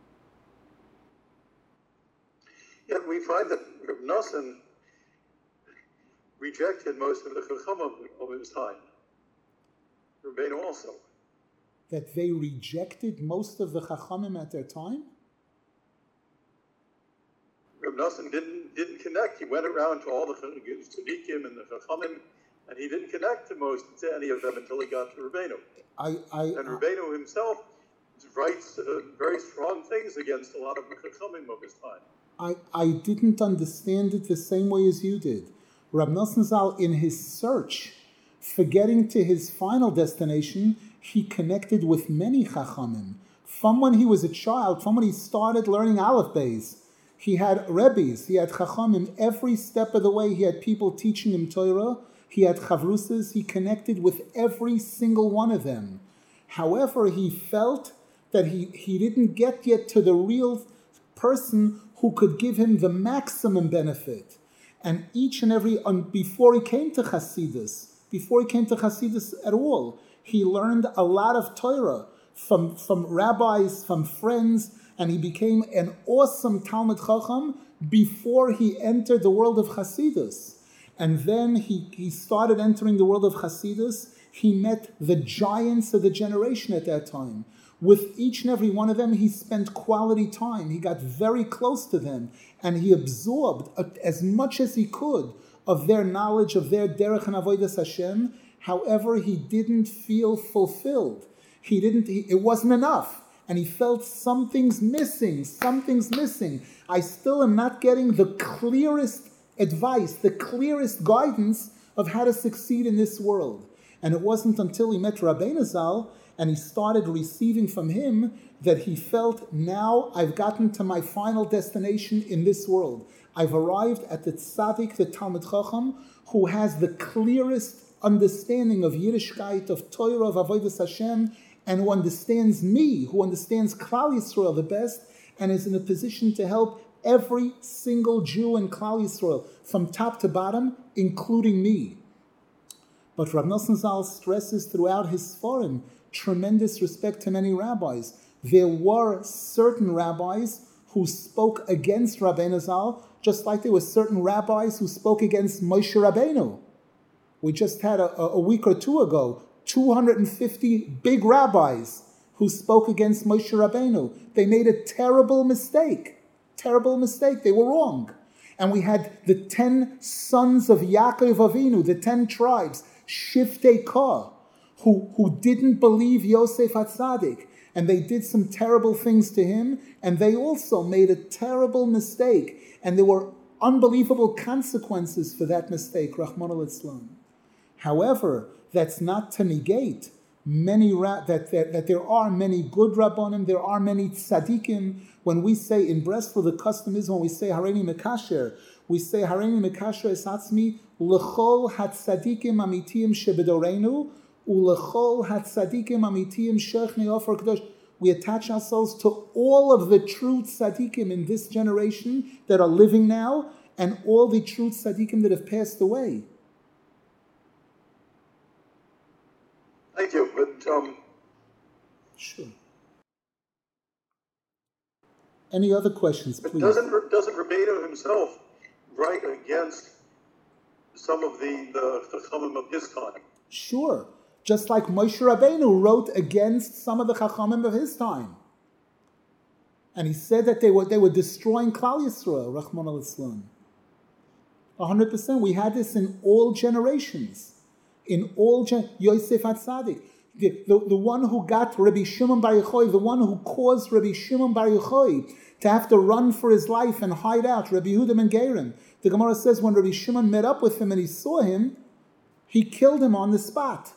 Yet we find that Rav Nosson rejected most of the Chachamim of his time. Rabbeinu also. That they rejected most of the Chachamim at their time? Rav Nosson didn't didn't connect. He went around to all the tzaddikim and the chachamim, and he didn't connect to most to any of them until he got to Rabbeinu. I, I, and Rabbeinu himself writes uh, very strong things against a lot of the chachamim of his time. I, I didn't understand it the same way as you did. Rav Nosson Zal, in his search for getting to his final destination, he connected with many chachamim. From when he was a child, from when he started learning Aleph Beis, he had rebbes, he had chachamim. Every step of the way, he had people teaching him Torah. He had chavrusas. He connected with every single one of them. However, he felt that he, he didn't get yet to the real person who could give him the maximum benefit. And each and every, um, before he came to Hasidus, before he came to Hasidus at all, he learned a lot of Torah from, from rabbis, from friends, and he became an awesome Talmid Chacham before he entered the world of Hasidus. And then he, he started entering the world of Hasidus. He met the giants of the generation at that time. With each and every one of them, he spent quality time. He got very close to them, and he absorbed as much as he could of their knowledge, of their derech and avodas Hashem. However, he didn't feel fulfilled. He didn't. He, it wasn't enough. And he felt something's missing, something's missing. I still am not getting the clearest advice, the clearest guidance of how to succeed in this world. And it wasn't until he met Rabbeinu Zal and he started receiving from him that he felt, now I've gotten to my final destination in this world. I've arrived at the tzaddik, the Talmid Chacham, who has the clearest understanding of Yiddishkeit, of Torah, of Avodas Hashem, and who understands me, who understands Klal Yisrael the best, and is in a position to help every single Jew in Klal Yisrael, from top to bottom, including me. But Rav Nosson Zal stresses throughout his Sforim tremendous respect to many rabbis. There were certain rabbis who spoke against Rabbeinu Zal, just like there were certain rabbis who spoke against Moshe Rabbeinu. We just had a, a week or two ago, two hundred fifty big rabbis who spoke against Moshe Rabbeinu. They made a terrible mistake. Terrible mistake. They were wrong. And we had the ten sons of Yaakov Avinu, the ten tribes, Shiftei Kah, who, who didn't believe Yosef HaTzadik. And they did some terrible things to him. And they also made a terrible mistake. And there were unbelievable consequences for that mistake, Rahman al-Islam. However, that's not to negate many ra- that, that, that there are many good Rabbanim, there are many tzaddikim. When we say in Breslov, the custom is when we say Hareini Mekasher, we say Hareini Mekasher es atzmi l'chol hatzaddikim amitiyim shebedorenu u'l'chol hatzaddikim amitiyim shechni ofer kadosh. We attach ourselves to all of the true tzaddikim in this generation that are living now and all the true tzaddikim that have passed away. Thank you, but um, Sure. Any other questions, but please? doesn't doesn't Rabbeinu himself write against some of the the Chachamim of his time? Sure. Just like Moshe Rabbeinu wrote against some of the Chachamim of his time. And he said that they were they were destroying Klal Yisrael, Rahman al-Islam. A hundred percent. We had this in all generations. In all gen- Yosef HaTzadik. The, the, the one who got Rabbi Shimon Bar Yochai, the one who caused Rabbi Shimon Bar Yochai to have to run for his life and hide out, Rabbi Yehuda ben Gerim. The Gemara says when Rabbi Shimon met up with him and he saw him, he killed him on the spot.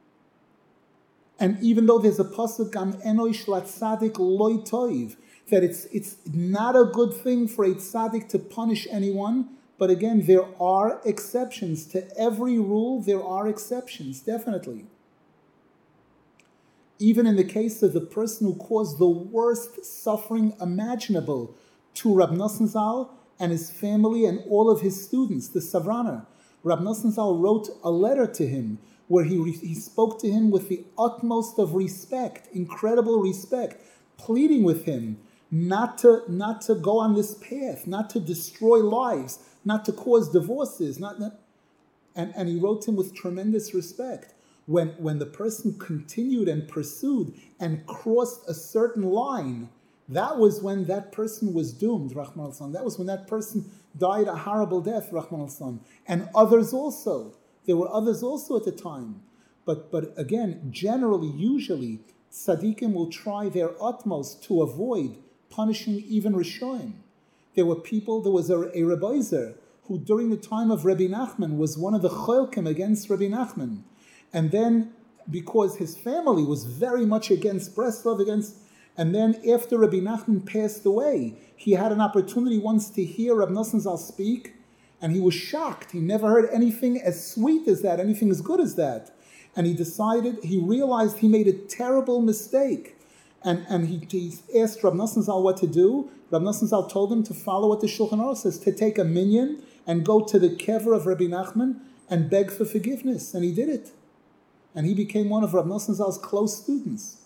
And even though there's a pasuk Gam Enosh Latzadik Loi Toiv, that it's it's not a good thing for a tzaddik to punish anyone, but again, there are exceptions. To every rule, there are exceptions, definitely. Even in the case of the person who caused the worst suffering imaginable to Rab Nosson Zal and his family and all of his students, the Savrana, Rab Nosson Zal wrote a letter to him where he, re- he spoke to him with the utmost of respect, incredible respect, pleading with him not to, not to go on this path, not to destroy lives, not to cause divorces, not, not and, and he wrote him with tremendous respect. When, when the person continued and pursued and crossed a certain line, that was when that person was doomed, Rahman al-Sam. That was when that person died a horrible death, Rahman al-Sam. And others also. There were others also at the time. But, but again, generally, usually, tzaddikim will try their utmost to avoid punishing even Rishonim. There were people, there was a, a Rebbe who during the time of Rabbi Nachman was one of the cholkim against Rabbi Nachman. And then, because his family was very much against Breslov, against, and then after Rabbi Nachman passed away, he had an opportunity once to hear Rab Nosson Zal speak, and he was shocked. He never heard anything as sweet as that, anything as good as that. And he decided, he realized he made a terrible mistake. And, and he, he asked Rab Nosson Zal what to do. Rab Nosson Zal told him to follow what the Shulchan Aruch says, to take a minyan and go to the kever of Rabbi Nachman and beg for forgiveness. And he did it. And he became one of Rab Nosson Zal's close students.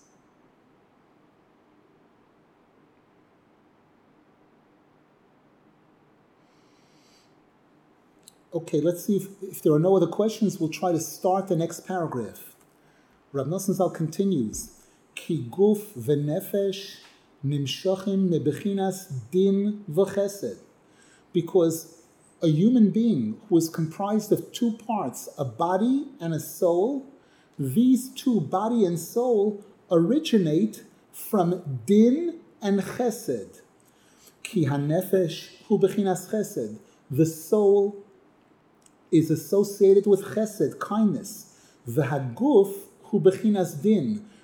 Okay, let's see if, if there are no other questions, we'll try to start the next paragraph. Rab Nosson Zal continues, Ki guf v'nefesh nimshachim mebechinas din v'chesed. Because a human being who is comprised of two parts, a body and a soul, these two, body and soul, originate from din and chesed. Ki hanefesh hu bechinas chesed. The soul is associated with chesed, kindness. V'haguf hu bechinas din.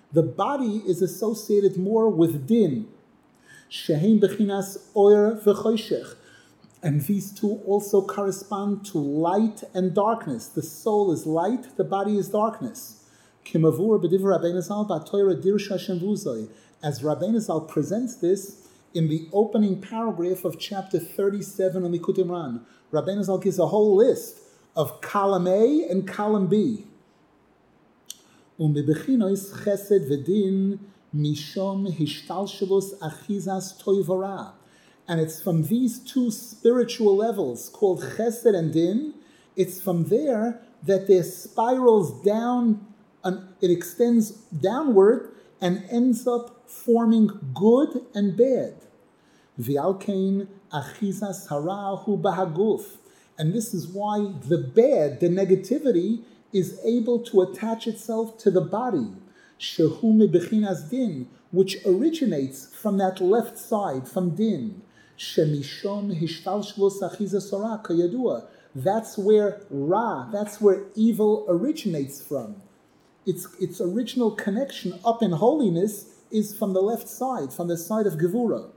The body is associated more with din. Shehein bechinas oyer v'choshech. And these two also correspond to light and darkness. The soul is light, the body is darkness. Kimavur b'divrei Rabbeinu Zal b'Torah dirsha Hashem v'uzoi. As Rabbeinu Zal presents this in the opening paragraph of chapter thirty-seven of Likutei Moharan, Rabbeinu Zal gives a whole list of column A and column B. U'mibechinois chesed v'din mishom hishtalshelus achizas toivara. And it's from these two spiritual levels called chesed and din, it's from there that there spirals down, and it extends downward and ends up forming good and bad. V'alkein achizas hara hu bahaguf. And this is why the bad, the negativity, is able to attach itself to the body. Shehu mebechinas din, which originates from that left side, from din. Shemishom hishtalshlos achizas hara kayadua. That's where ra, that's where evil originates from. Its, its original connection up in holiness is from the left side, from the side of Gevura.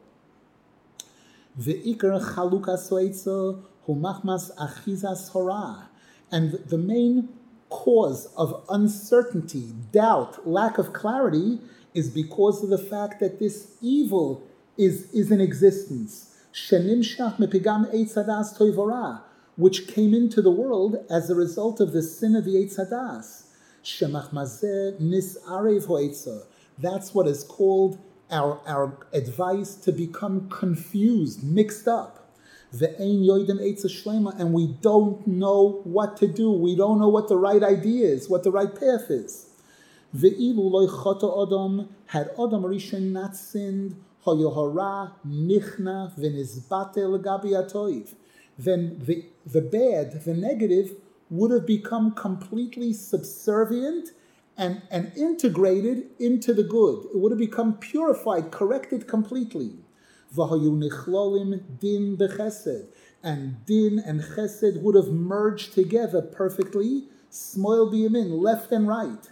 Ve'ikar chalukas hoetza humachmas achizas hara. And the main cause of uncertainty, doubt, lack of clarity is because of the fact that this evil is, is in existence. Shenimshach mepigam eitz hadas toivara, which came into the world as a result of the sin of the eitz hadas. Shemachmazeh nis arev hoetza. That's what is called our, our advice to become confused, mixed up. Ve'ein yoidem eitz shlema, and we don't know what to do. We don't know what the right idea is, what the right path is. Ve'ilu loy chata adam, had Adam Rishon not sinned, hoyohara nichna v'nizbatel gabi atoiv, then the, the bad, the negative, would have become completely subservient and, and integrated into the good. It would have become purified, corrected completely. V'hayu nichlolim din b'chesed, and din and chesed would have merged together perfectly, smoil biyamin, left and right.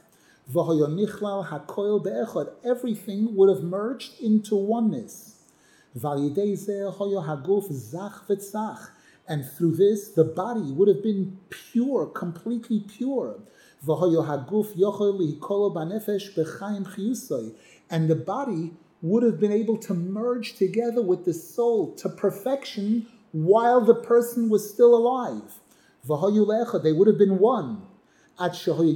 Everything would have merged into oneness. And through this, the body would have been pure, completely pure. And the body would have been able to merge together with the soul to perfection while the person was still alive. They would have been one. To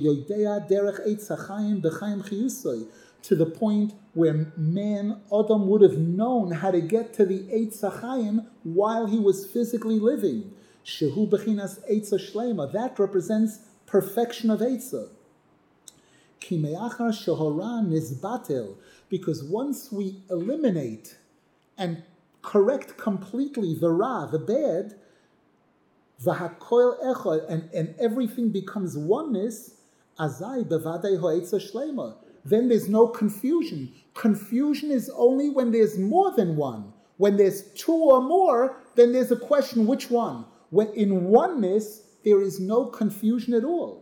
the point where man, Adam, would have known how to get to the Eitz HaChaim while he was physically living. Shehu bechinas Eitz HaShlema. That represents perfection of Eitzah. Ki me'achar shehora nizbatel. Because once we eliminate and correct completely the ra, the bad, v'hakoil echad, and, and everything becomes oneness, azai bevadei ha'etza shlema. Then there's no confusion. Confusion is only when there's more than one. When there's two or more, then there's a question, which one? When in oneness, there is no confusion at all.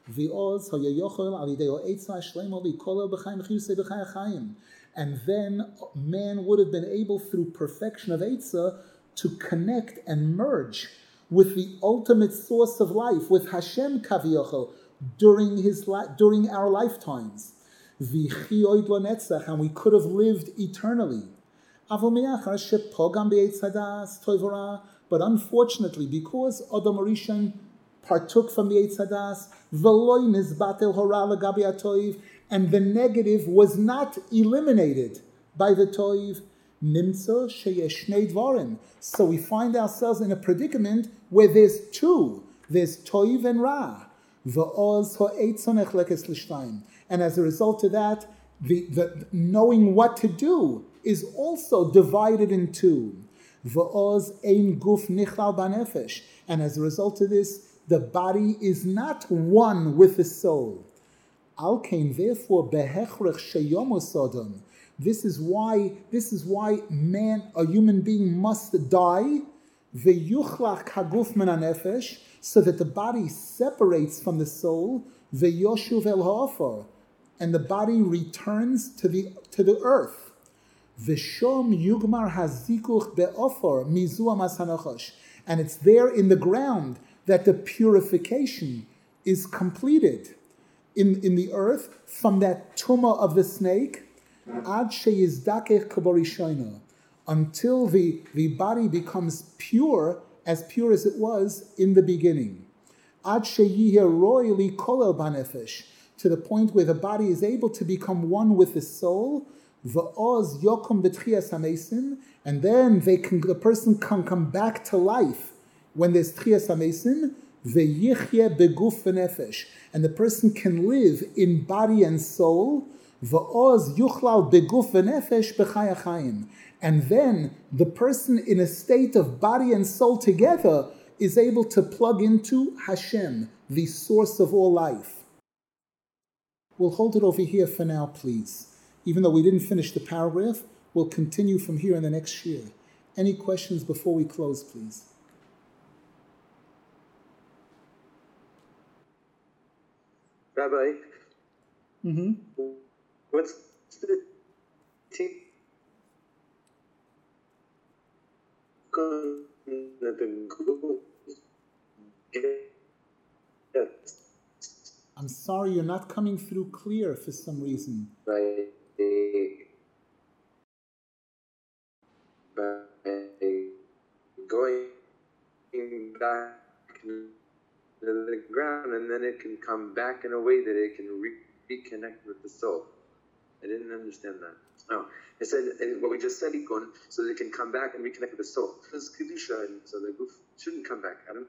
And then man would have been able, through perfection of Eitzah, to connect and merge with the ultimate source of life, with Hashem Kaviyachol, during his li- during our lifetimes. And we could have lived eternally. But unfortunately, because Adam Rishon partook from the Eitz Hadas, and the negative was not eliminated by the Toiv, so we find ourselves in a predicament where there's two. There's Toiv and Ra. And as a result of that, the, the knowing what to do is also divided in two. And as a result of this, the body is not one with the soul. Therefore, This is why, this is why man, a human being, must die, so that the body separates from the soul, and the body returns to the to the earth. V'shom yugmar hazikuch be'ofor mizua masanochosh. And it's there in the ground that the purification is completed in, in the earth from that tumah of the snake ad sheyizdakech kaborishoino, until the, the body becomes pure, as pure as it was in the beginning. Ad sheyiheh roy li kolel banefesh, to the point where the body is able to become one with the soul. V'oz yokum b'tchias hamesim, and then they can, the person can come back to life when there's tchias hamesim. V'yichye beguf v'nefesh, and the person can live in body and soul. V'oz yuchlal beguf v'nefesh b'chai hachayim, and then the person in a state of body and soul together is able to plug into Hashem, the source of all life. We'll hold it over here for now, please. Even though we didn't finish the paragraph, we'll continue from here in the next year. Any questions before we close, please? Rabbi, Mm-hmm. what's the team? I'm sorry, you're not coming through clear for some reason. By, by going back to the ground, and then it can come back in a way that it can re- reconnect with the soul. I didn't understand that. No, it said what we just said, ikon, so that it can come back and reconnect with the soul. Because kedusha, and so the goof shouldn't come back. Adam.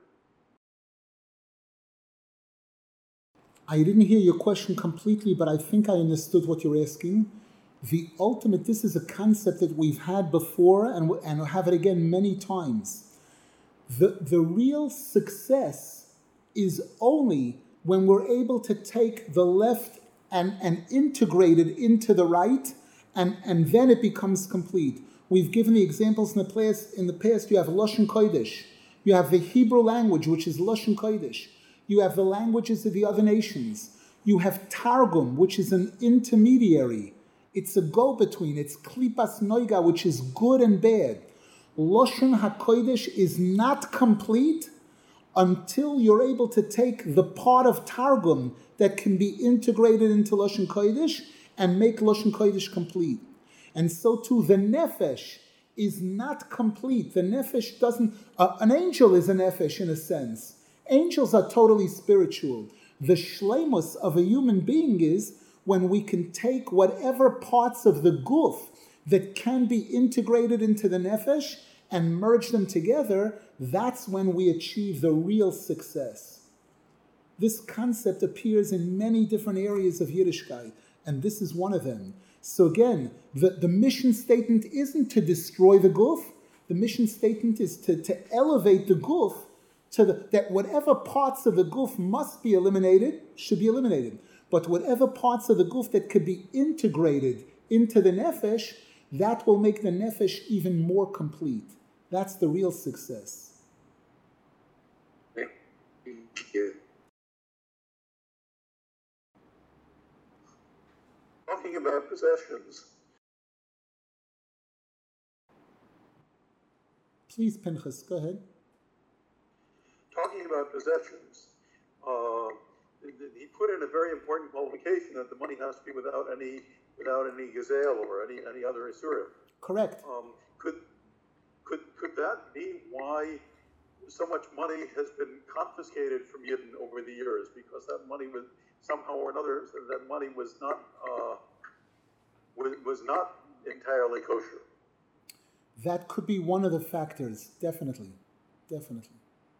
I didn't hear your question completely, but I think I understood what you're asking. The ultimate, this is a concept that we've had before and and have it again many times. The, the real success is only when we're able to take the left and, and integrate it into the right, and, and then it becomes complete. We've given the examples in the past. In the past, you have Lashon Kodesh. You have the Hebrew language, which is Lashon Kodesh. You have the languages of the other nations. You have Targum, which is an intermediary. It's a go-between. It's Klipas Noiga, which is good and bad. Lashon HaKodesh is not complete until you're able to take the part of Targum that can be integrated into Lashon Kodesh and make Lashon Kodesh complete. And so too, the Nefesh is not complete. The Nefesh doesn't... Uh, an angel is a Nefesh in a sense. Angels are totally spiritual. The shleimus of a human being is when we can take whatever parts of the guf that can be integrated into the nefesh and merge them together. That's when we achieve the real success. This concept appears in many different areas of Yiddishkeit, and this is one of them. So again, the, the mission statement isn't to destroy the guf. The mission statement is to, to elevate the guf to the, that whatever parts of the guf must be eliminated, should be eliminated. But whatever parts of the guf that could be integrated into the nefesh, that will make the nefesh even more complete. That's the real success. Thank you. Talking about possessions. Please, Pinchas, go ahead. Talking about possessions, uh, he put in a very important qualification that the money has to be without any without any gazelle or any any other isura. Correct. Um, could could could that be why so much money has been confiscated from Yidden over the years? Because that money was somehow or another that money was not uh, was, was not entirely kosher. That could be one of the factors. Definitely, definitely.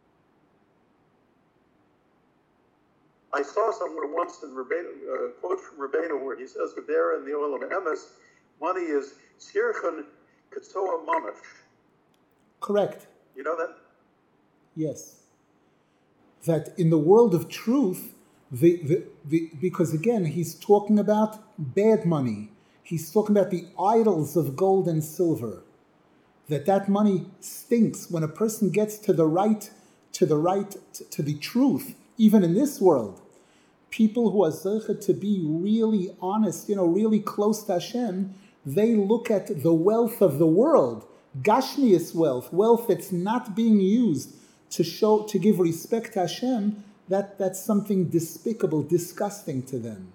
I saw somewhere once in Rabbeinu, a uh, quote from Rabbeinu where he says that there in the oil of emes, money is sirchon ketzoa mamash. Correct. You know that? Yes. That in the world of truth, the, the, the, because again, he's talking about bad money. He's talking about the idols of gold and silver. That that money stinks when a person gets to the right, to the right, to the truth, even in this world. people who are zeicha to be really honest, you know, really close to Hashem, they look at the wealth of the world, Gashmius wealth, wealth that's not being used to show, to give respect to Hashem, that, that's something despicable, disgusting to them.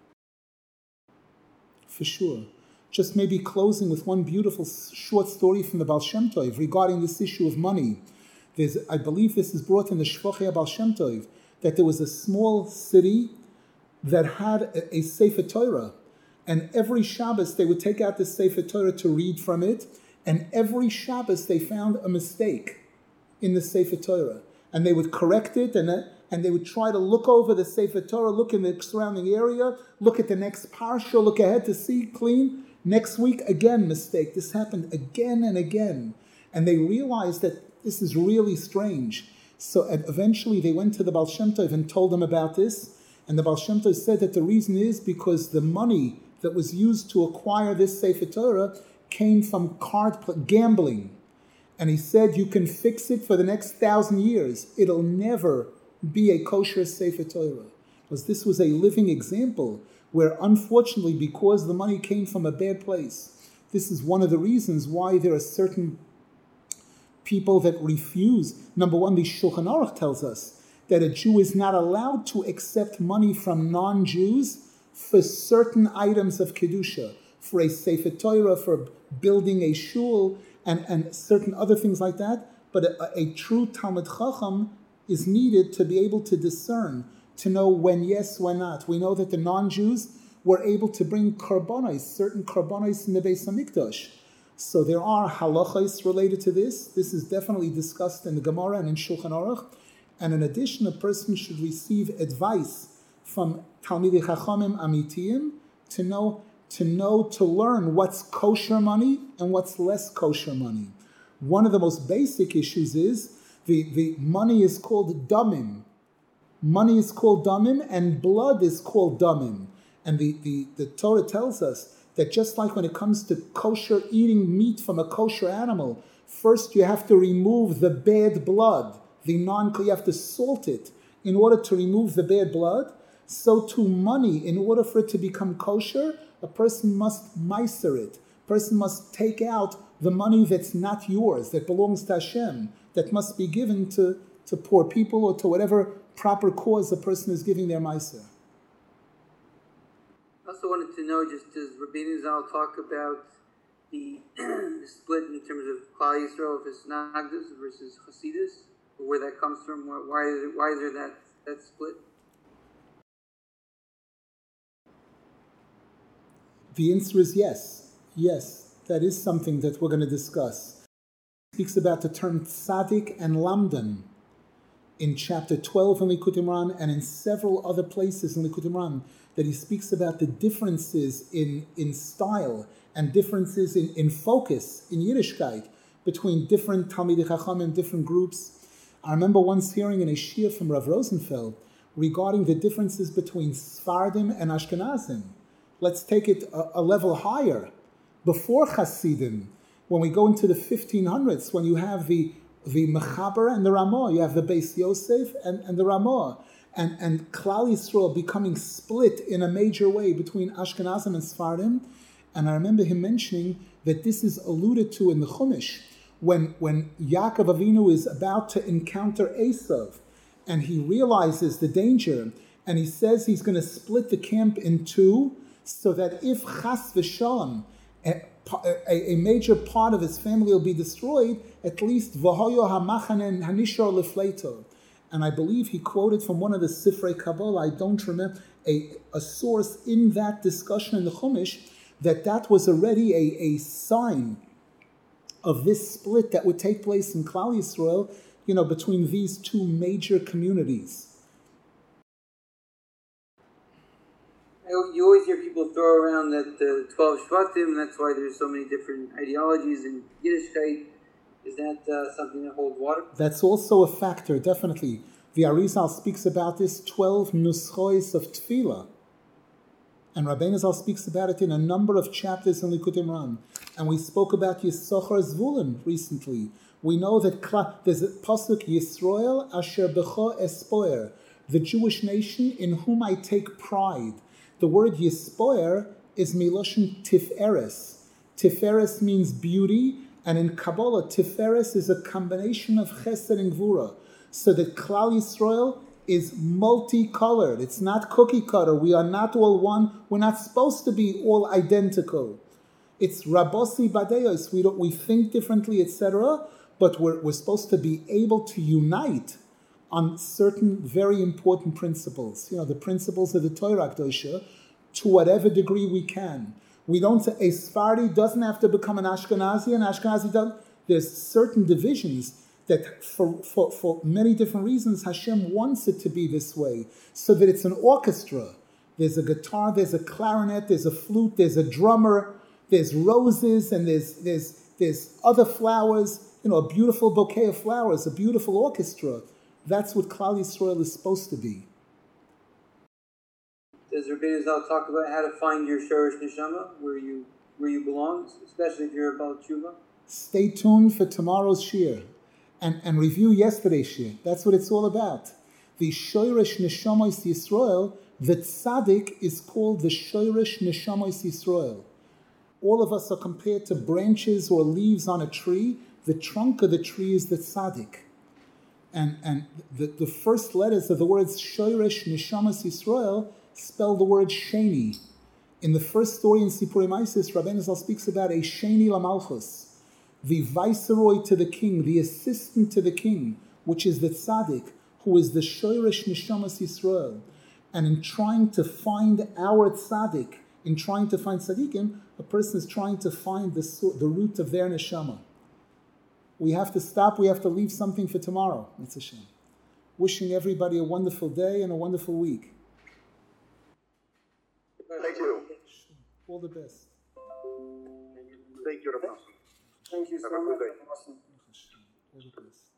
For sure. Just maybe closing with one beautiful short story from the Baal Shem Tov regarding this issue of money. There's, I believe this is brought in the Shvochei Baal Shem Tov, that there was a small city that had a, a Sefer Torah, and every Shabbos they would take out the Sefer Torah to read from it, and every Shabbos they found a mistake in the Sefer Torah, and they would correct it, and and they would try to look over the Sefer Torah, look in the surrounding area, look at the next parsha, look ahead to see clean. Next week, again, mistake. This happened again and again. And they realized that this is really strange. So eventually they went to the Baal Shem Tov and told them about this. And the Baal Shem Tov said that the reason is because the money that was used to acquire this Sefer Torah came from card gambling. And he said, you can fix it for the next thousand years. It'll never be a kosher Sefer Torah. Because this was a living example where, unfortunately, because the money came from a bad place, this is one of the reasons why there are certain people that refuse. Number one, the Shulchan Aruch tells us that a Jew is not allowed to accept money from non-Jews for certain items of Kedusha, for a Sefer Torah, for building a shul, and, and certain other things like that. But a, a true Talmid Chacham is needed to be able to discern, to know when yes, when not. We know that the non-Jews were able to bring karbonos, certain karbonos in the Beis HaMikdash. So there are halachos related to this. This is definitely discussed in the Gemara and in Shulchan Aruch. And in addition, a person should receive advice from Talmidei Chachamim Amitiyim to know, to know, to learn what's kosher money and what's less kosher money. One of the most basic issues is the, the money is called damim. Money is called damim, and blood is called damim. And the, the, the Torah tells us that just like when it comes to kosher eating meat from a kosher animal, first you have to remove the bad blood, the non you have to salt it in order to remove the bad blood. So too money, in order for it to become kosher, a person must meiser it. A person must take out the money that's not yours, that belongs to Hashem, that must be given to, to poor people or to whatever proper cause a person is giving their meiser. I also wanted to know, just does Rabbeinu Zal talk about the, the split in terms of Klal Yisrael, if it's Nagdus versus Hasidus, or where that comes from? Why is, it, why is there that, that split? The answer is yes. Yes, that is something that we're going to discuss. He speaks about the term tzaddik and lamdan in chapter twelve in Likutei Moharan and in several other places in Likutei Moharan, that he speaks about the differences in, in style and differences in, in focus, in Yiddishkeit, between different Talmidei Chachamim, different groups. I remember once hearing in a shiur from Rav Rosenfeld regarding the differences between Sfardim and Ashkenazim. Let's take it a, a level higher. Before Hasidim, when we go into the fifteen hundreds, when you have the the Mechaber and the Ramah, you have the Beis Yosef and, and the Ramah, and, and Klal Yisrael becoming split in a major way between Ashkenazim and Sfardim. And I remember him mentioning that this is alluded to in the Chumash, when, when Yaakov Avinu is about to encounter Esav, and he realizes the danger, and he says he's going to split the camp in two, so that if Chas v'Shalom, a, a, a major part of his family will be destroyed, at least v'hoyo ha'machanen hanishor lefleito. And I believe he quoted from one of the Sifrei Kabbalah, I don't remember, a, a source in that discussion in the Chumash, that that was already a, a sign of this split that would take place in Klal Yisrael, you know, between these two major communities. You always hear people throw around that the twelve Shvatim, that's why there's so many different ideologies in Yiddishkeit. Is that uh, something that holds water? That's also a factor, definitely. The Arizal speaks about this, twelve nuschois of Tefillah. And Rabbeinu Zal speaks about it in a number of chapters in Likutei Moharan. And we spoke about Yisachar Zvulun recently. We know that there's a pasuk, Yisroel asher becho espoer. the Jewish nation in whom I take pride. The word Yispoer is Miloshen Tiferes. Tiferes means beauty, and in Kabbalah, Tiferes is a combination of Chesed and Gvura. So that Klal Yisrael is multicolored. It's not cookie cutter. We are not all one. We're not supposed to be all identical. It's Rabosi Badeos. We don't. We think differently, et cetera. But we're we're supposed to be able to unite on certain very important principles. You know, the principles of the Torah Kedosha, to whatever degree we can. We don't say a Sephardi doesn't have to become an Ashkenazi, and Ashkenazi doesn't. There's certain divisions that for, for, for many different reasons, Hashem wants it to be this way, so that it's an orchestra. There's a guitar, there's a clarinet, there's a flute, there's a drummer, there's roses, and there's there's there's other flowers, you know, a beautiful bouquet of flowers, a beautiful orchestra. That's what Klal Yisrael is supposed to be. Does Rabbeinu Zal talk about how to find your Shorish Neshama, where you where you belong, especially if you're about Tshuva? Stay tuned for tomorrow's Shir. And, and review yesterday's shir. That's what it's all about. The Shoresh Neshamas Yisrael, the tzaddik is called the Shoresh Neshamas Yisrael. All of us are compared to branches or leaves on a tree. The trunk of the tree is the tzaddik. And, and the, the first letters of the words Shoresh Neshamas Yisrael spell the word Sheni. In the first story in Sipurim Isis, Rabbeinu Zal speaks about a Sheni Lamalchus, the viceroy to the king, the assistant to the king, which is the tzaddik, who is the Shoresh Neshamas Yisrael. And in trying to find our tzaddik, in trying to find tzaddikim, a person is trying to find the, the root of their neshama. We have to stop, we have to leave something for tomorrow. It's a shame. Wishing everybody a wonderful day and a wonderful week. Thank you. All the best. Thank you, Rabbi. Thank you so Have a much. good day. Awesome. All the best.